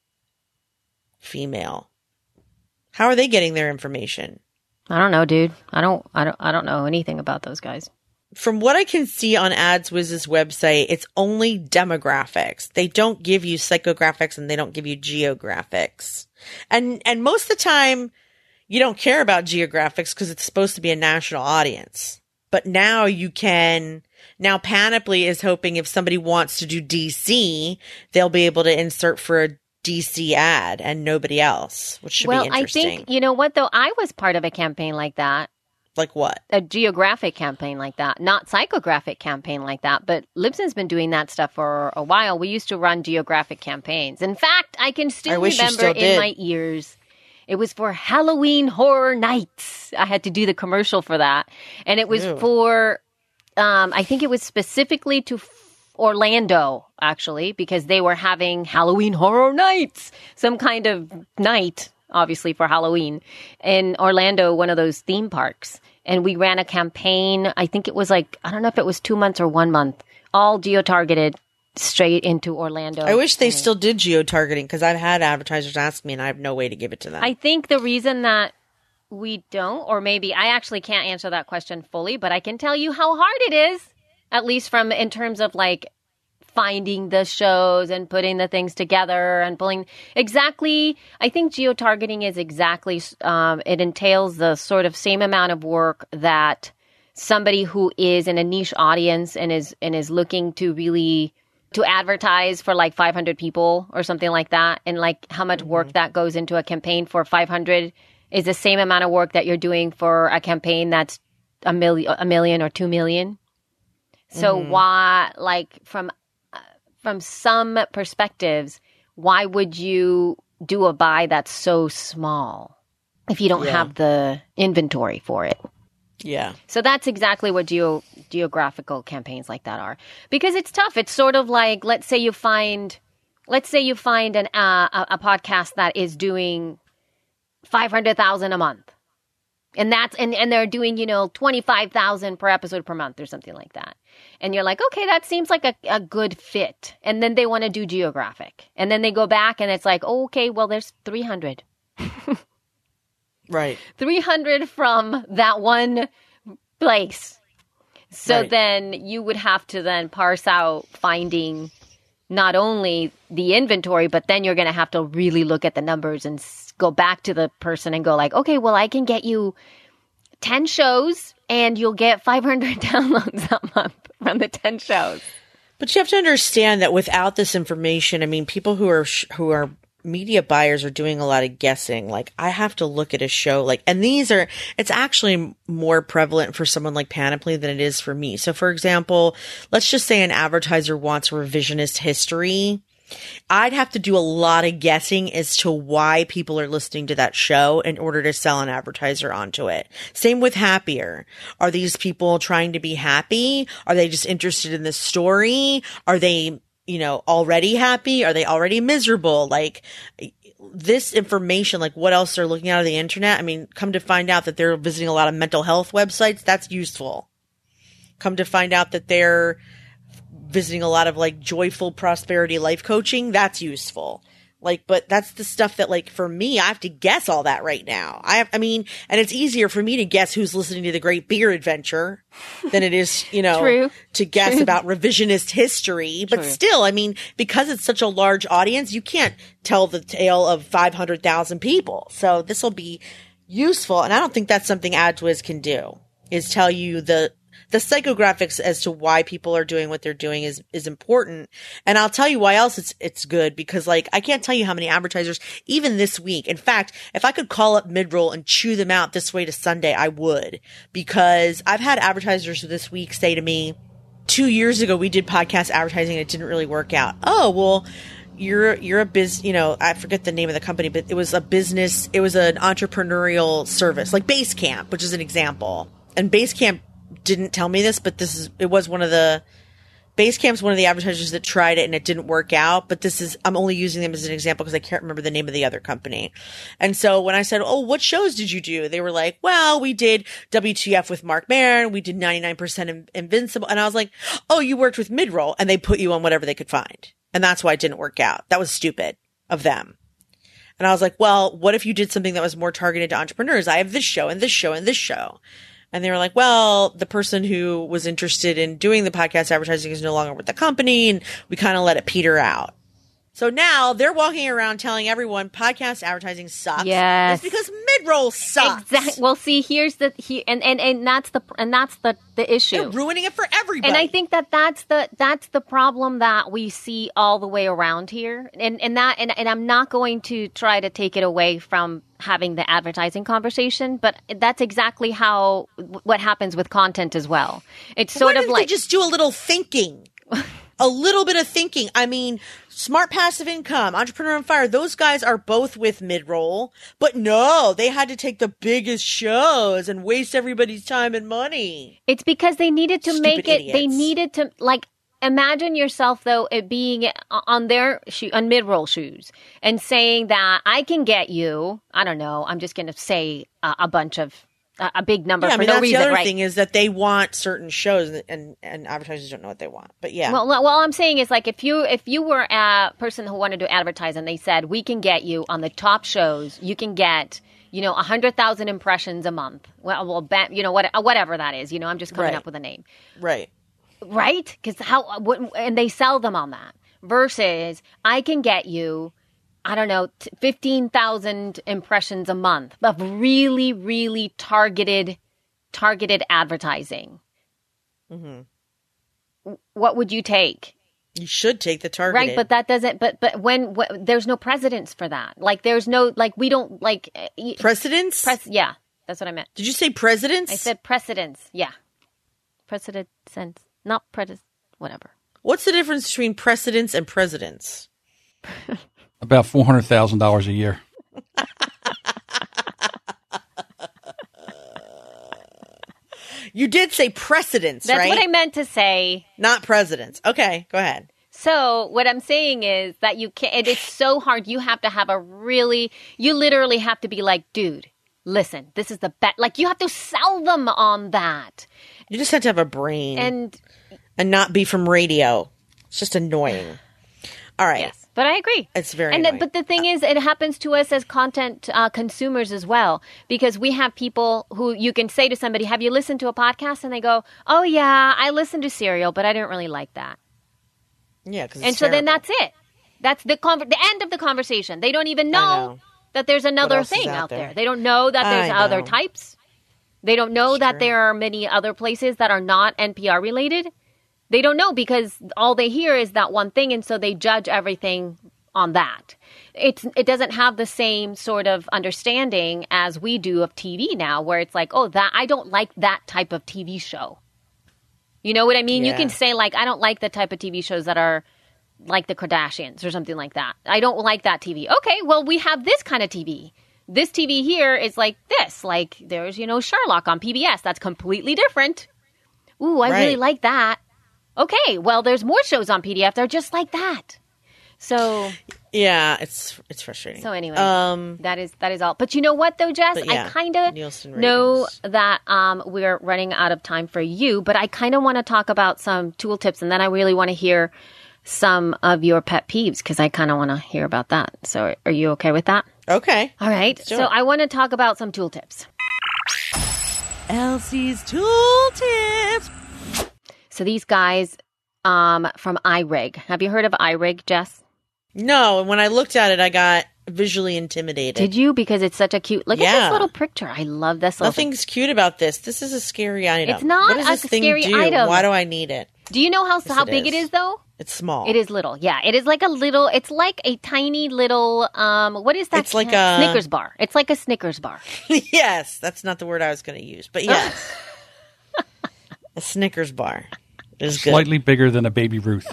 female. How are they getting their information? I don't know, dude. I don't, I don't, I don't know anything about those guys. From what I can see on AdsWiz's website, it's only demographics. They don't give you psychographics and they don't give you geographics. And, and most of the time, you don't care about geographics because it's supposed to be a national audience. But now you can, now Panoply is hoping if somebody wants to do D C, they'll be able to insert for a D C ad and nobody else, which should well, be interesting. I think, you know what, though? I was part of a campaign like that. Like what? A geographic campaign like that. Not psychographic campaign like that, but Libsyn's been doing that stuff for a while. We used to run geographic campaigns. In fact, I can still I wish you remember still in did. my ears. It was for Halloween Horror Nights. I had to do the commercial for that. And it was Ew. for, um, I think it was specifically to f- Orlando, actually, because they were having Halloween Horror Nights, some kind of night, obviously, for Halloween in Orlando, one of those theme parks. And we ran a campaign. I think it was like, I don't know if it was two months or one month, all geo-targeted straight into Orlando. I wish they And still did geo-targeting because I've had advertisers ask me and I have no way to give it to them. I think the reason that we don't, or maybe I actually can't answer that question fully, but I can tell you how hard it is, at least from in terms of like finding the shows and putting the things together and pulling exactly. I think geo-targeting is exactly, um, it entails the sort of same amount of work that somebody who is in a niche audience and is and is looking to really to advertise for like five hundred people or something like that, and like how much work mm-hmm. that goes into a campaign for five hundred is the same amount of work that you're doing for a campaign that's a million, a million or two million. So mm-hmm. why, like from from some perspectives, why would you do a buy that's so small if you don't yeah. have the inventory for it? Yeah. So that's exactly what geo geographical campaigns like that are, because it's tough. It's sort of like, let's say you find, let's say you find an uh, a, a podcast that is doing five hundred thousand a month, and that's and, and they're doing, you know, twenty-five thousand per episode per month or something like that. And you're like, okay, that seems like a, a good fit. And then they want to do geographic, and then they go back and it's like, oh, okay, well, there's three hundred. Right. three hundred from that one place. So right. then you would have to then parse out finding not only the inventory, but then you're going to have to really look at the numbers and s- go back to the person and go like, okay, well, I can get you ten shows and you'll get five hundred downloads a month from the ten shows. But you have to understand that without this information, I mean, people who are sh- who are media buyers are doing a lot of guessing. Like, I have to look at a show, like, and these are, it's actually more prevalent for someone like Panoply than it is for me. So for example, let's just say an advertiser wants revisionist history. I'd have to do a lot of guessing as to why people are listening to that show in order to sell an advertiser onto it. Same with Happier. Are these people trying to be happy? Are they just interested in the story? Are they, you know, already happy? Are they already miserable? Like, this information, like what else they're looking out of the internet. I mean, come to find out that they're visiting a lot of mental health websites. That's useful. Come to find out that they're visiting a lot of like joyful prosperity life coaching. That's useful. Like, but that's the stuff that, like, for me, I have to guess all that right now. I have, I mean, and it's easier for me to guess who's listening to the Great Beer Adventure than it is, you know, True. to guess True. about revisionist history. But True. still, I mean, because it's such a large audience, you can't tell the tale of five hundred thousand people. So this will be useful. And I don't think that's something AdsWiz can do, is tell you the, the psychographics as to why people are doing what they're doing is, is important. And I'll tell you why else it's, it's good, because like, I can't tell you how many advertisers, even this week. In fact, if I could call up Midroll and chew them out this way to Sunday, I would, because I've had advertisers this week say to me, two years ago, we did podcast advertising and it didn't really work out. Oh, well, you're, you're a biz, you know, I forget the name of the company, but it was a business, it was an entrepreneurial service, like Basecamp, which is an example. And Basecamp didn't tell me this, but this is, it was one of the, Basecamp's one of the advertisers that tried it and it didn't work out, but this is, I'm only using them as an example because I can't remember the name of the other company. And so when I said, oh, what shows did you do? They were like, well, we did W T F with Mark Maron. We did ninety-nine percent Invincible. And I was like, oh, you worked with Midroll, and they put you on whatever they could find. And that's why it didn't work out. That was stupid of them. And I was like, well, what if you did something that was more targeted to entrepreneurs? I have this show and this show and this show. And they were like, well, the person who was interested in doing the podcast advertising is no longer with the company, and we kind of let it peter out. So now they're walking around telling everyone podcast advertising sucks. Yes. It's because Midroll sucks. Exactly. Well, see, here's the he, and, and and that's the and that's the the issue. They're ruining it for everybody. And I think that that's the that's the problem that we see all the way around here. And and that and, and I'm not going to try to take it away from having the advertising conversation, but that's exactly how what happens with content as well. It's sort Why of like they just do a little thinking. A little bit of thinking. I mean, Smart Passive Income, Entrepreneur on Fire, those guys are both with Midroll. But no, they had to take the biggest shows and waste everybody's time and money. It's because they needed to Stupid make it, idiots. they needed to, like, imagine yourself, though, it being on their shoe, on Midroll shoes, and saying that I can get you, I don't know, I'm just going to say a, a bunch of, a, a big number yeah, for I mean, no that's reason, the other right? thing is that they want certain shows, and, and and advertisers don't know what they want. But yeah, Well, well, all I'm saying is, like, if you if you were a person who wanted to advertise and they said, we can get you on the top shows, you can get, you know, one hundred thousand impressions a month. Well, well, ba- you know, what, whatever that is. You know, I'm just coming Right. up with a name. right. right? Because how, what, and they sell them on that versus I can get you, I don't know, fifteen thousand impressions a month of really, really targeted, targeted advertising. Mm-hmm. What would you take? You should take the targeted. Right, but that doesn't, but, but when, when, there's no precedence for that. Like, there's no, like, we don't, like. Precedence? Press, yeah, that's what I meant. Did you say precedence? I said precedence, yeah. Precedence, not precedence, whatever. What's the difference between precedence and presidents? About four hundred thousand dollars a year. You did say precedence, That's right? what I meant to say. Not presidents. Okay, go ahead. So what I'm saying is that you can't, it is so hard. You have to have a really, you literally have to be like, dude, listen, this is the best. Like, you have to sell them on that. You just have to have a brain. And and not be from radio. It's just annoying. All right. Yes, but I agree. It's very and annoying. the, But the thing is, it happens to us as content uh, consumers as well, because we have people who you can say to somebody, have you listened to a podcast? And they go, oh, yeah, I listened to Serial, but I didn't really like that. Yeah, because And so then that's it. That's the conver- the end of the conversation. They don't even know, know. that there's another else is thing out out there? there. They don't know that there's I other know. types. They don't know that true. there are many other places that are not N P R related. They don't know because all they hear is that one thing, and so they judge everything on that. It's it doesn't have the same sort of understanding as we do of T V now, where it's like, oh, that I don't like that type of T V show. You know what I mean? You Yeah. can say, like, I don't like the type of T V shows that are like the Kardashians or something like that. I don't like that T V. Okay, well, we have this kind of T V. This T V here is like this. Like, there's, you know, Sherlock on P B S. That's completely different. Ooh, I really Right. like that. Okay, well, there's more shows on P D F that are just like that. So, Yeah, it's it's frustrating. so anyway, Um, that is that is all. But you know what, though, Jess? But yeah, I kind of Nielsen know ratings. that um, we're running out of time for you, but I kind of want to talk about some tool tips, and then I really want to hear some of your pet peeves because I kind of want to hear about that. So, are you okay with that? okay. All right. do So, it. I want to talk about some tool tips. Elsie's tool tips. So, these guys um, from iRig. Have you heard of iRig, Jess? No, and when I looked at it, I got visually intimidated. Did you? Because it's such a cute. Look at Yeah. this little picture. I love this little thing. Nothing's cute about this. This is a scary item. It's not What does a this thing scary do? item. Why do I need it? Do you know how how it big it is. is, though? It's small. It is little. Yeah, it is like a little. It's like a tiny little. Um, what is that? It's like can- a- Snickers bar. It's like a Snickers bar. Yes, that's not the word I was going to use, but yes, a Snickers bar is good. Slightly bigger than a Baby Ruth.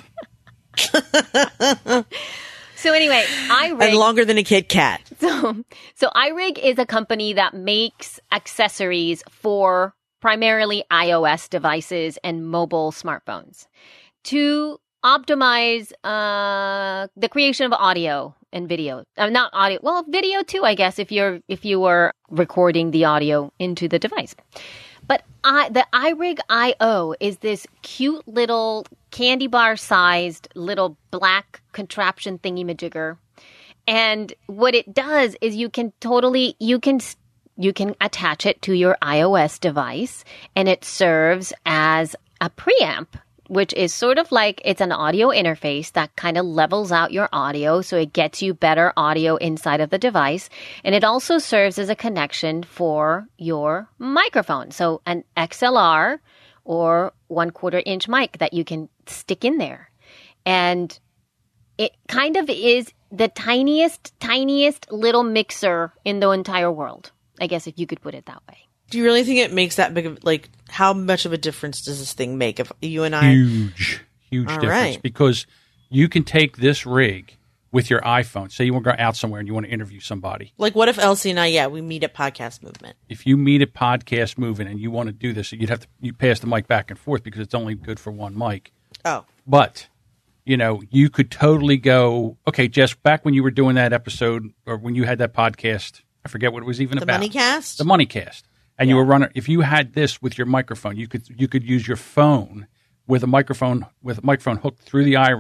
So anyway, iRig. And longer than a Kit Kat. So, so iRig is a company that makes accessories for primarily iOS devices and mobile smartphones to optimize uh, the creation of audio and video. Uh, not audio, well, video too, I guess, if you're if you were recording the audio into the device. But I, the iRig I O is this cute little candy bar sized little black contraption thingy-majigger. And what it does is you can totally, you can, you can attach it to your iOS device, and it serves as a preamp, which is sort of like, it's an audio interface that kind of levels out your audio so it gets you better audio inside of the device. And it also serves as a connection for your microphone. So an X L R or one quarter inch mic that you can stick in there. And it kind of is the tiniest, tiniest little mixer in the entire world, I guess, if you could put it that way. Do you really think it makes that big of, like, how much of a difference does this thing make? If you and I, Huge, huge All difference. right. Because you can take this rig with your iPhone. Say you want to go out somewhere and you want to interview somebody. like, what if Elsie and I, yeah, we meet at Podcast Movement? If you meet at Podcast Moving and you want to do this, you'd have to you pass the mic back and forth because it's only good for one mic. Oh, But, you know, you could totally go, okay, Jess, back when you were doing that episode or when you had that podcast, I forget what it was even the about. Money Cast? The Money Cast. And you were running, if you had this with your microphone, you could you could use your phone with a microphone with a microphone hooked through the iRig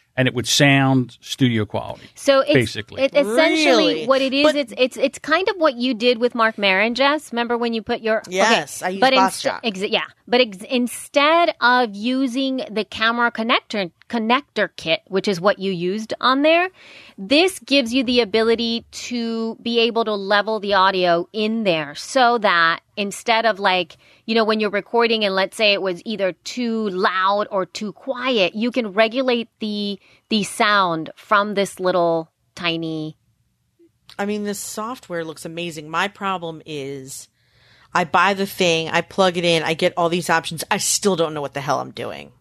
and it would sound studio quality. So it's, basically, it, essentially, Really? what it is, But- it's it's it's kind of what you did with Mark Maron, Jess. Remember when you put your Yes, okay, I use but Boss inst- Jock. ex- yeah, but ex- instead of using the camera connector connector kit, which is what you used on there, this gives you the ability to be able to level the audio in there, so that instead of like, you know, when you're recording and let's say it was either too loud or too quiet, you can regulate the the sound from this little tiny. I mean, this software looks amazing. My problem is I buy the thing, I plug it in, I get all these options. I still don't know what the hell I'm doing.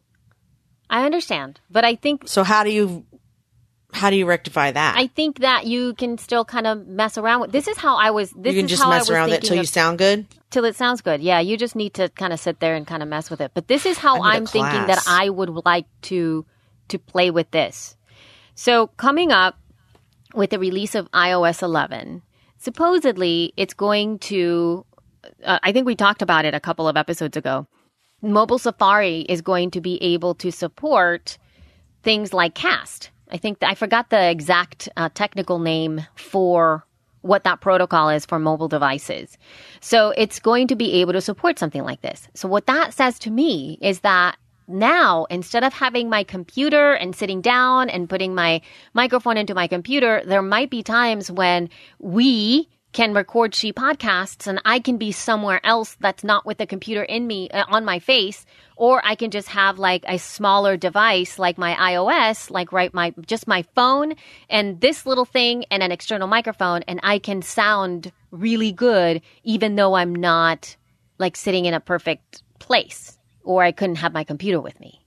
I understand, but I think So how do you how do you rectify that? I think that you can still kind of mess around with. This is how I was. This you can is just how I mess was around with it thinking till you of- sound good? till it sounds good. Yeah, you just need to kind of sit there and kind of mess with it. But this is how I need a I'm thinking that class. I would like to to play with this. So coming up with the release of i O S eleven, supposedly it's going to. Uh, I think we talked about it a couple of episodes ago. Mobile Safari is going to be able to support things like Cast. I think that I forgot the exact uh, technical name for what that protocol is for mobile devices. So it's going to be able to support something like this. So what that says to me is that now, instead of having my computer and sitting down and putting my microphone into my computer, there might be times when we can record She Podcasts and I can be somewhere else that's not with the computer in me, uh, on my face, or I can just have like a smaller device like my iOS, like right my just my phone and this little thing and an external microphone, and I can sound really good even though I'm not like sitting in a perfect place, or I couldn't have my computer with me.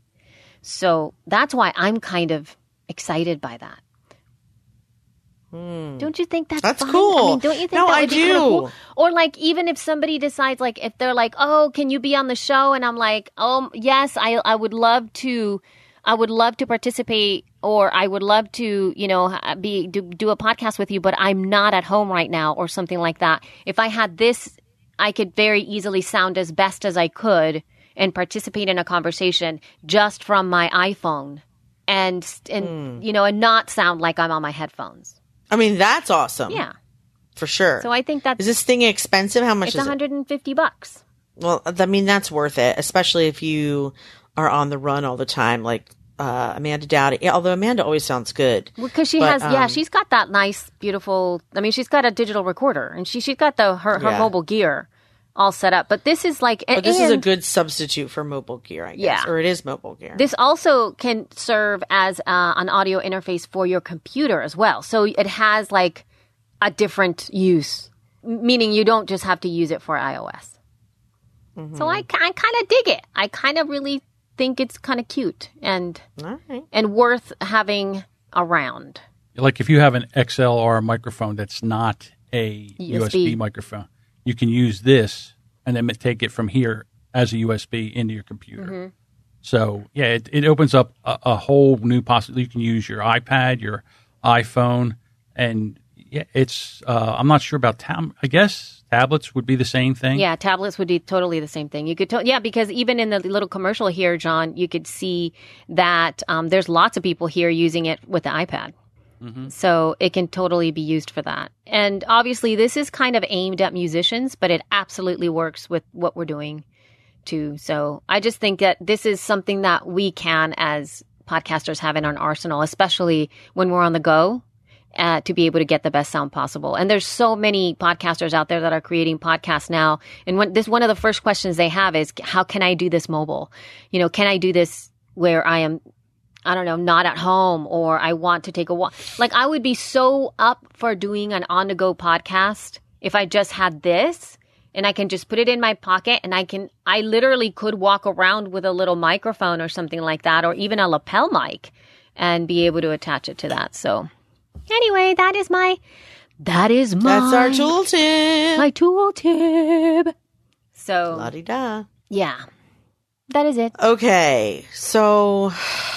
So that's why I'm kind of excited by that. Don't you think that's, That's fun? cool. I mean, don't you think No, that I would be kinda do. cool? Or like, even if somebody decides, like, if they're like, "Oh, can you be on the show?" and I'm like, "Oh, yes, I I would love to, I would love to participate, or I would love to, you know, be do, do a podcast with you, but I'm not at home right now," or something like that. If I had this, I could very easily sound as best as I could and participate in a conversation just from my iPhone, and and Hmm. you know, and not sound like I'm on my headphones. I mean, that's awesome. Yeah. For sure. So I think that's Is this thing expensive? How much it's is one hundred fifty bucks. it? Well, I mean, that's worth it, especially if you are on the run all the time, like uh, Amanda Dowdy. Yeah, although Amanda always sounds good. Because she But, has, yeah, um, she's got that nice, beautiful. I mean, she's got a digital recorder, and she she's got the her, her Yeah. mobile gear all set up. But this is like, But this is a and good substitute for mobile gear, I guess. Yeah. Or it is mobile gear. this also can serve as uh, an audio interface for your computer as well. So it has like a different use, m- meaning you don't just have to use it for iOS. Mm-hmm. So I, I kind of dig it. I kind of really think it's kind of cute and all right. and worth having around. Like if you have an X L R microphone that's not a U S B, U S B microphone, you can use this and then take it from here as a U S B into your computer. Mm-hmm. So yeah, it, it opens up a, a whole new possibility. You can use your iPad, your iPhone, and yeah, it's. Uh, I'm not sure about tab. I guess tablets would be the same thing. Yeah, tablets would be totally the same thing. You could, to- yeah, because even in the little commercial here, John, you could see that um, there's lots of people here using it with the iPad. So it can totally be used for that. And obviously, this is kind of aimed at musicians, but it absolutely works with what we're doing too. So I just think that this is something that we can, as podcasters, have in our arsenal, especially when we're on the go. Uh, to be able to get the best sound possible. And there's so many podcasters out there that are creating podcasts now. And when this, one of the first questions they have is, how can I do this mobile? You know, can I do this where I am, I don't know, not at home, or I want to take a walk? Like, I would be so up for doing an on the go podcast if I just had this and I can just put it in my pocket and I can, I literally could walk around with a little microphone or something like that, or even a lapel mic, and be able to attach it to that. So anyway, that is my, that is my, That's our tool tip. my tool tip. So, La-di-da. yeah, that is it. Okay, so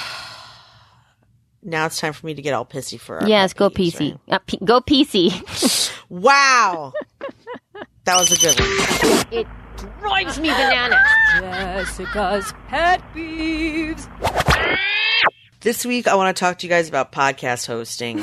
now it's time for me to get all pissy for our Yes, pet go peeves, P C. right? Uh, P- go P C. Wow. That was a good one. It drives me bananas. Jessica's pet peeves. This week, I want to talk to you guys about podcast hosting.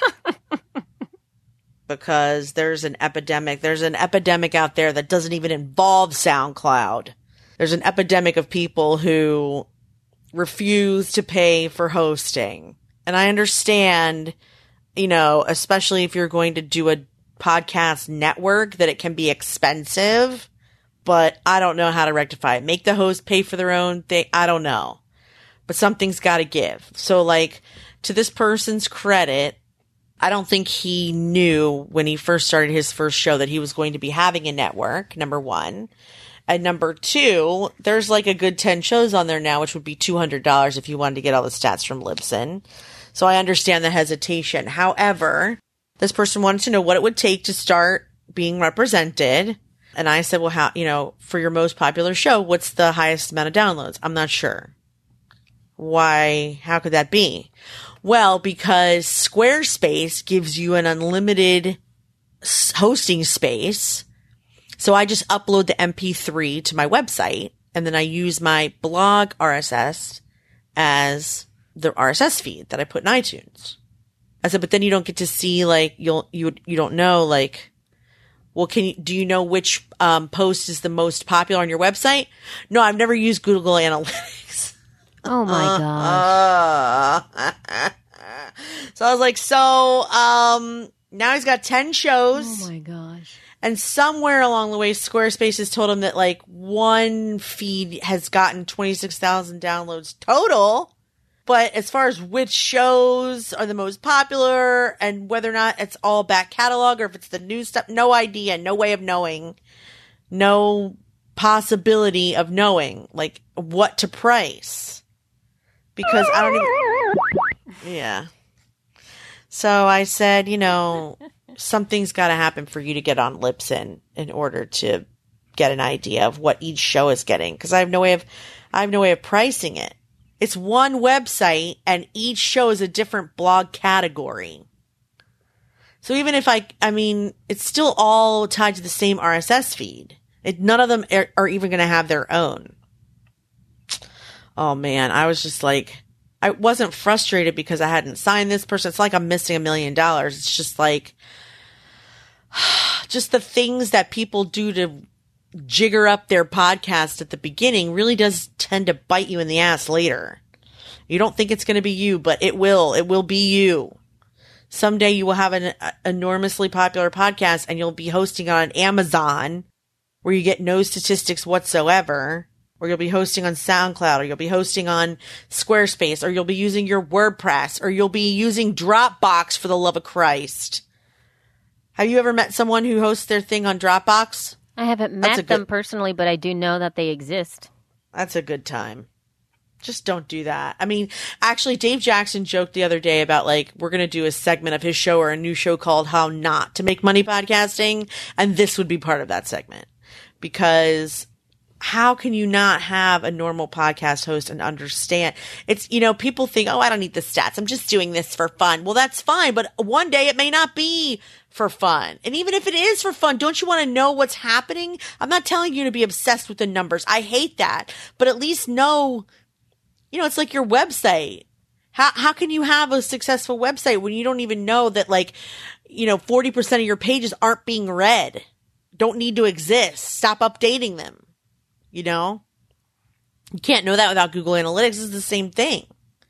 Because there's an epidemic. There's an epidemic out there that doesn't even involve SoundCloud. There's an epidemic of people who refuse to pay for hosting. And I understand, you know, especially if you're going to do a podcast network, that it can be expensive, but I don't know how to rectify it. Make the host pay for their own thing. I don't know, but something's got to give. So like, to this person's credit, I don't think he knew when he first started his first show that he was going to be having a network, number one. And number two, there's like a good ten shows on there now, which would be two hundred dollars if you wanted to get all the stats from Libsyn. So I understand the hesitation. However, this person wanted to know what it would take to start being represented. And I said, well, how, you know, for your most popular show, what's the highest amount of downloads? I'm not sure. Why? How could that be? Well, because Squarespace gives you an unlimited hosting space. So I just upload the M P three to my website, and then I use my blog R S S as the R S S feed that I put in iTunes. I said, but then you don't get to see, like, you'll, you, you don't know, like, well, can you, do you know which, um, post is the most popular on your website? No, I've never used Google Analytics. Oh my gosh. Uh, so I was like, so, um, now he's got ten shows. Oh my gosh. And somewhere along the way, Squarespace has told him that like one feed has gotten twenty-six thousand downloads total. But as far as which shows are the most popular and whether or not it's all back catalog or if it's the new stuff, no idea, no way of knowing, no possibility of knowing like what to price. Because I don't even, yeah. So I said, you know, something's got to happen for you to get on Libsyn in order to get an idea of what each show is getting. Because I have no way of, I have no way of pricing it. It's one website and each show is a different blog category. So even if I, I mean, it's still all tied to the same R S S feed. It, none of them are, are even going to have their own. Oh man, I was just like, I wasn't frustrated because I hadn't signed this person. It's like I'm missing a million dollars. It's just like, just the things that people do to jigger up their podcast at the beginning really does tend to bite you in the ass later. You don't think it's going to be you, but it will. It will be you. Someday you will have an uh, enormously popular podcast and you'll be hosting on Amazon where you get no statistics whatsoever. Or you'll be hosting on SoundCloud, or you'll be hosting on Squarespace, or you'll be using your WordPress, or you'll be using Dropbox, for the love of Christ. Have you ever met someone who hosts their thing on Dropbox? I haven't met good, them personally, but I do know that they exist. That's a good time. Just don't do that. I mean, actually, Dave Jackson joked the other day about, like, we're going to do a segment of his show or a new show called How Not to Make Money Podcasting, and this would be part of that segment. Because how can you not have a normal podcast host and understand? It's, you know, people think, oh, I don't need the stats. I'm just doing this for fun. Well, that's fine. But one day it may not be for fun. And even if it is for fun, don't you want to know what's happening? I'm not telling you to be obsessed with the numbers. I hate that. But at least know, you know, it's like your website. How, how can you have a successful website when you don't even know that, like, you know, forty percent of your pages aren't being read, don't need to exist. Stop updating them. You know, you can't know that without Google Analytics. It's the same thing.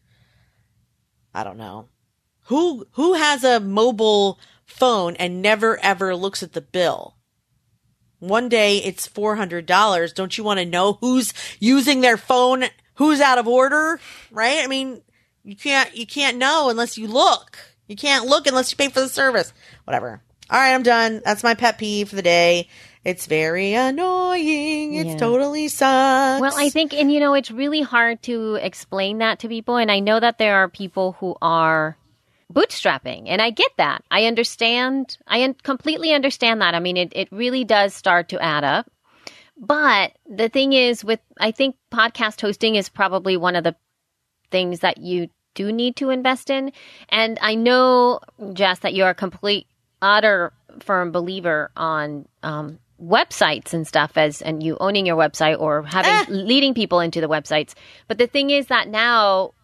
I don't know. Who, who has a mobile phone and never ever looks at the bill? One day it's four hundred dollars. Don't you want to know who's using their phone? Who's out of order? Right? I mean, you can't, you can't know unless you look. You can't look unless you pay for the service. Whatever. All right, I'm done. That's my pet peeve for the day. It's very annoying. It yeah. totally sucks. Well, I think, and you know, it's really hard to explain that to people. And I know that there are people who are bootstrapping, and I get that. I understand. I un- completely understand that. I mean, it, it really does start to add up. But the thing is, with, I think podcast hosting is probably one of the things that you do need to invest in. And I know, Jess, that you're a complete, utter firm believer on, um, websites and stuff, as and you owning your website or having ah. leading people into the websites. But the thing is that now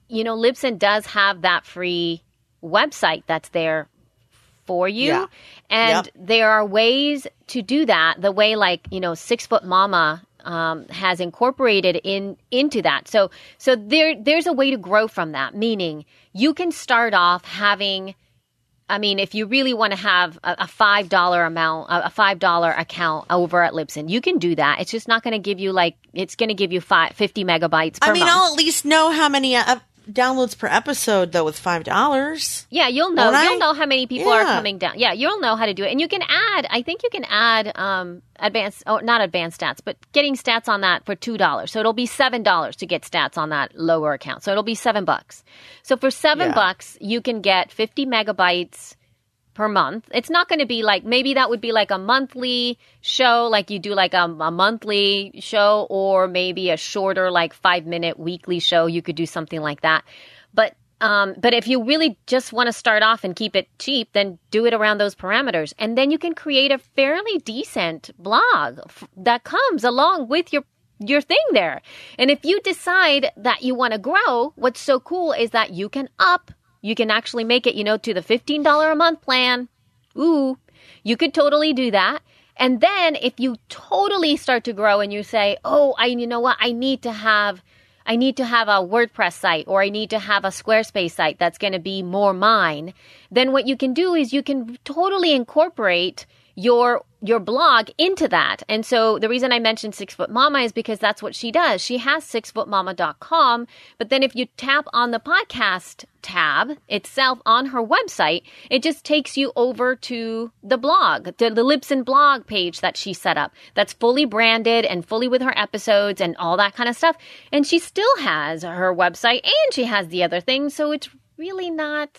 you know, Libsyn does have that free website that's there for you. Yeah. And Yep. there are ways to do that the way like, you know, Six Foot Mama um, has incorporated in into that. So so there there's a way to grow from that, meaning you can start off having, I mean, if you really want to have a, a five dollar amount, a five dollar account over at Libsyn, you can do that. It's just not going to give you like, it's going to give you five, fifty megabytes per I mean, month. I'll at least know how many uh, downloads per episode, though, with five dollars. Yeah, you'll know. Won't You'll I? know how many people are Yeah. coming down. Yeah, you'll know how to do it. And you can add, I think you can add um, advanced, oh, not advanced stats, but getting stats on that for two dollars. So it'll be seven dollars to get stats on that lower account. So it'll be seven bucks. So for seven Yeah. bucks, you can get fifty megabytes per month. It's not going to be like, maybe that would be like a monthly show, like you do like a, a monthly show, or maybe a shorter, like five minute weekly show. You could do something like that. But um, but if you really just want to start off and keep it cheap, then do it around those parameters. And then you can create a fairly decent blog f- that comes along with your your thing there. And if you decide that you want to grow, what's so cool is that you can up You can actually make it, you know, to the fifteen dollars a month plan. Ooh, you could totally do that. And then if you totally start to grow and you say, oh, I, you know what, I need to have, I need to have a WordPress site, or I need to have a Squarespace site that's going to be more mine, then what you can do is you can totally incorporate your your blog into that. And so the reason I mentioned Six Foot Mama is because that's what she does. She has six foot mama dot com, but then if you tap on the podcast tab itself on her website, it just takes you over to the blog, the, the Libsyn blog page that she set up that's fully branded and fully with her episodes and all that kind of stuff. And she still has her website and she has the other things, so it's really not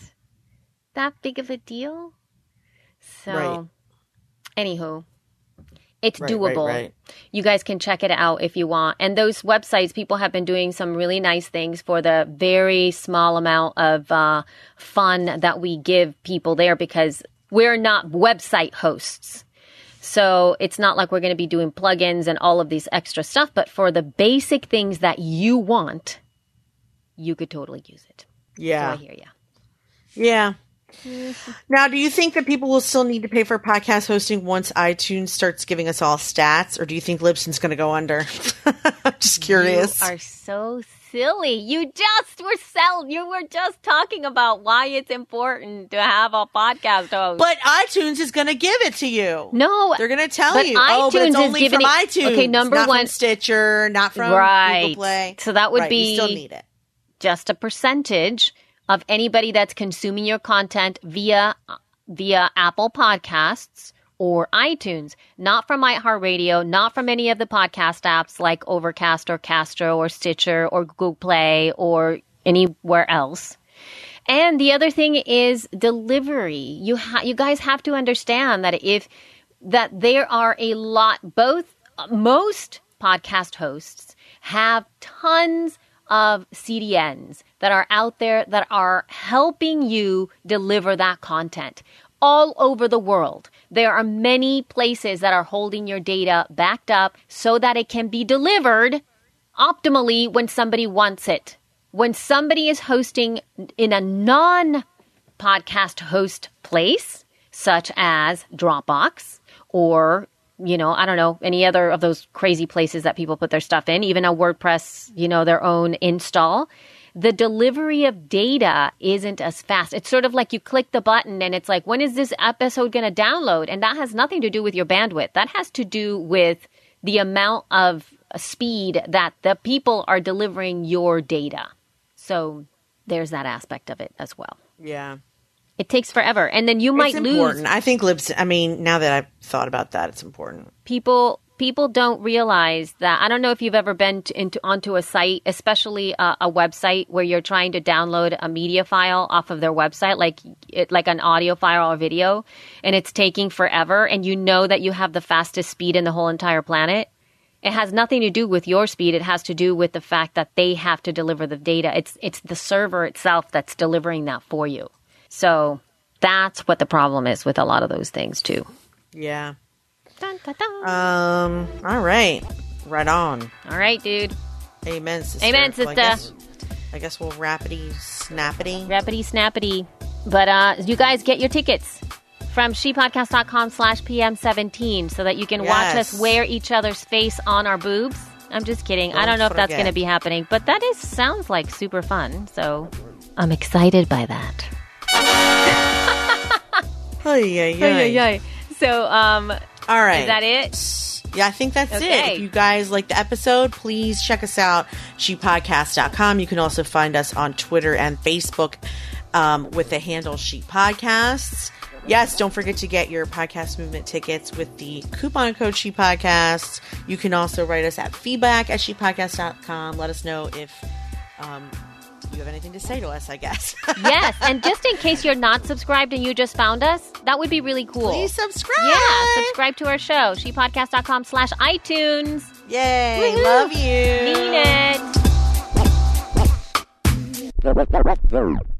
that big of a deal. So Right. Anywho, it's Right, doable. right, right. You guys can check it out if you want. And those websites, people have been doing some really nice things for the very small amount of uh, fun that we give people there, because we're not website hosts. So it's not like we're going to be doing plugins and all of these extra stuff. But for the basic things that you want, you could totally use it. Yeah. So I hear you. Yeah. Now, do you think that people will still need to pay for podcast hosting once iTunes starts giving us all stats, or do you think Libsyn's going to go under? I'm just curious. You are so silly. You just were sell. You were just talking about why it's important to have a podcast host. But iTunes is going to give it to you. No, They're going to tell but you. Oh, but iTunes it's is only giving from it- iTunes. okay, number not one- from Stitcher, not from right. Google Play. So that would Right, be you still need it. just a percentage of anybody that's consuming your content via via Apple Podcasts or iTunes, not from iHeartRadio, not from any of the podcast apps like Overcast or Castro or Stitcher or Google Play or anywhere else. And the other thing is delivery. You ha- you guys have to understand that if that there are a lot, both most podcast hosts have tons of C D Ns that are out there that are helping you deliver that content all over the world. There are many places that are holding your data backed up so that it can be delivered optimally when somebody wants it. When somebody is hosting in a non-podcast host place, such as Dropbox or, you know, I don't know, any other of those crazy places that people put their stuff in, even a WordPress, you know, their own install, the delivery of data isn't as fast. It's sort of like you click the button and it's like, when is this episode going to download? And that has nothing to do with your bandwidth. That has to do with the amount of speed that the people are delivering your data. So there's that aspect of it as well. Yeah. It takes forever. And then you might It's lose. important. I think Libsyn, I mean, now that I've thought about that, it's important. People people don't realize that. I don't know if you've ever been to, into onto a site, especially a, a website where you're trying to download a media file off of their website, like it, like an audio file or video, and it's taking forever, and you know that you have the fastest speed in the whole entire planet. It has nothing to do with your speed. It has to do with the fact that they have to deliver the data. It's it's the server itself that's delivering that for you. So that's what the problem is with a lot of those things too. Yeah. Dun, dun, dun. Um. All right. Right on. All right, dude. Amen, sister. Amen, Well, I sister. guess I guess we'll rappity snappity. Rappity snappity. But uh, you guys get your tickets from shepodcast.com slash PM17 so that you can Yes. watch us wear each other's face on our boobs. I'm just kidding. Don't I don't know if that's forget. going to be happening, but that is sounds like super fun. So I'm excited by that. Ay, ay, ay. So, um, All right. is that it? Yeah, I think that's Okay. it. If you guys like the episode, please check us out, she podcast dot com. You can also find us on Twitter and Facebook um, with the handle She Podcasts. Yes, don't forget to get your podcast movement tickets with the coupon code She Podcasts. You can also write us at feedback at she podcast dot com. Let us know if um, you have anything to say to us, I guess. Yes, and just in case you're not subscribed and you just found us, that would be really cool. Please subscribe. Yeah, subscribe to our show, shepodcast.com slash iTunes. Yay. Woohoo. Love you. Mean it.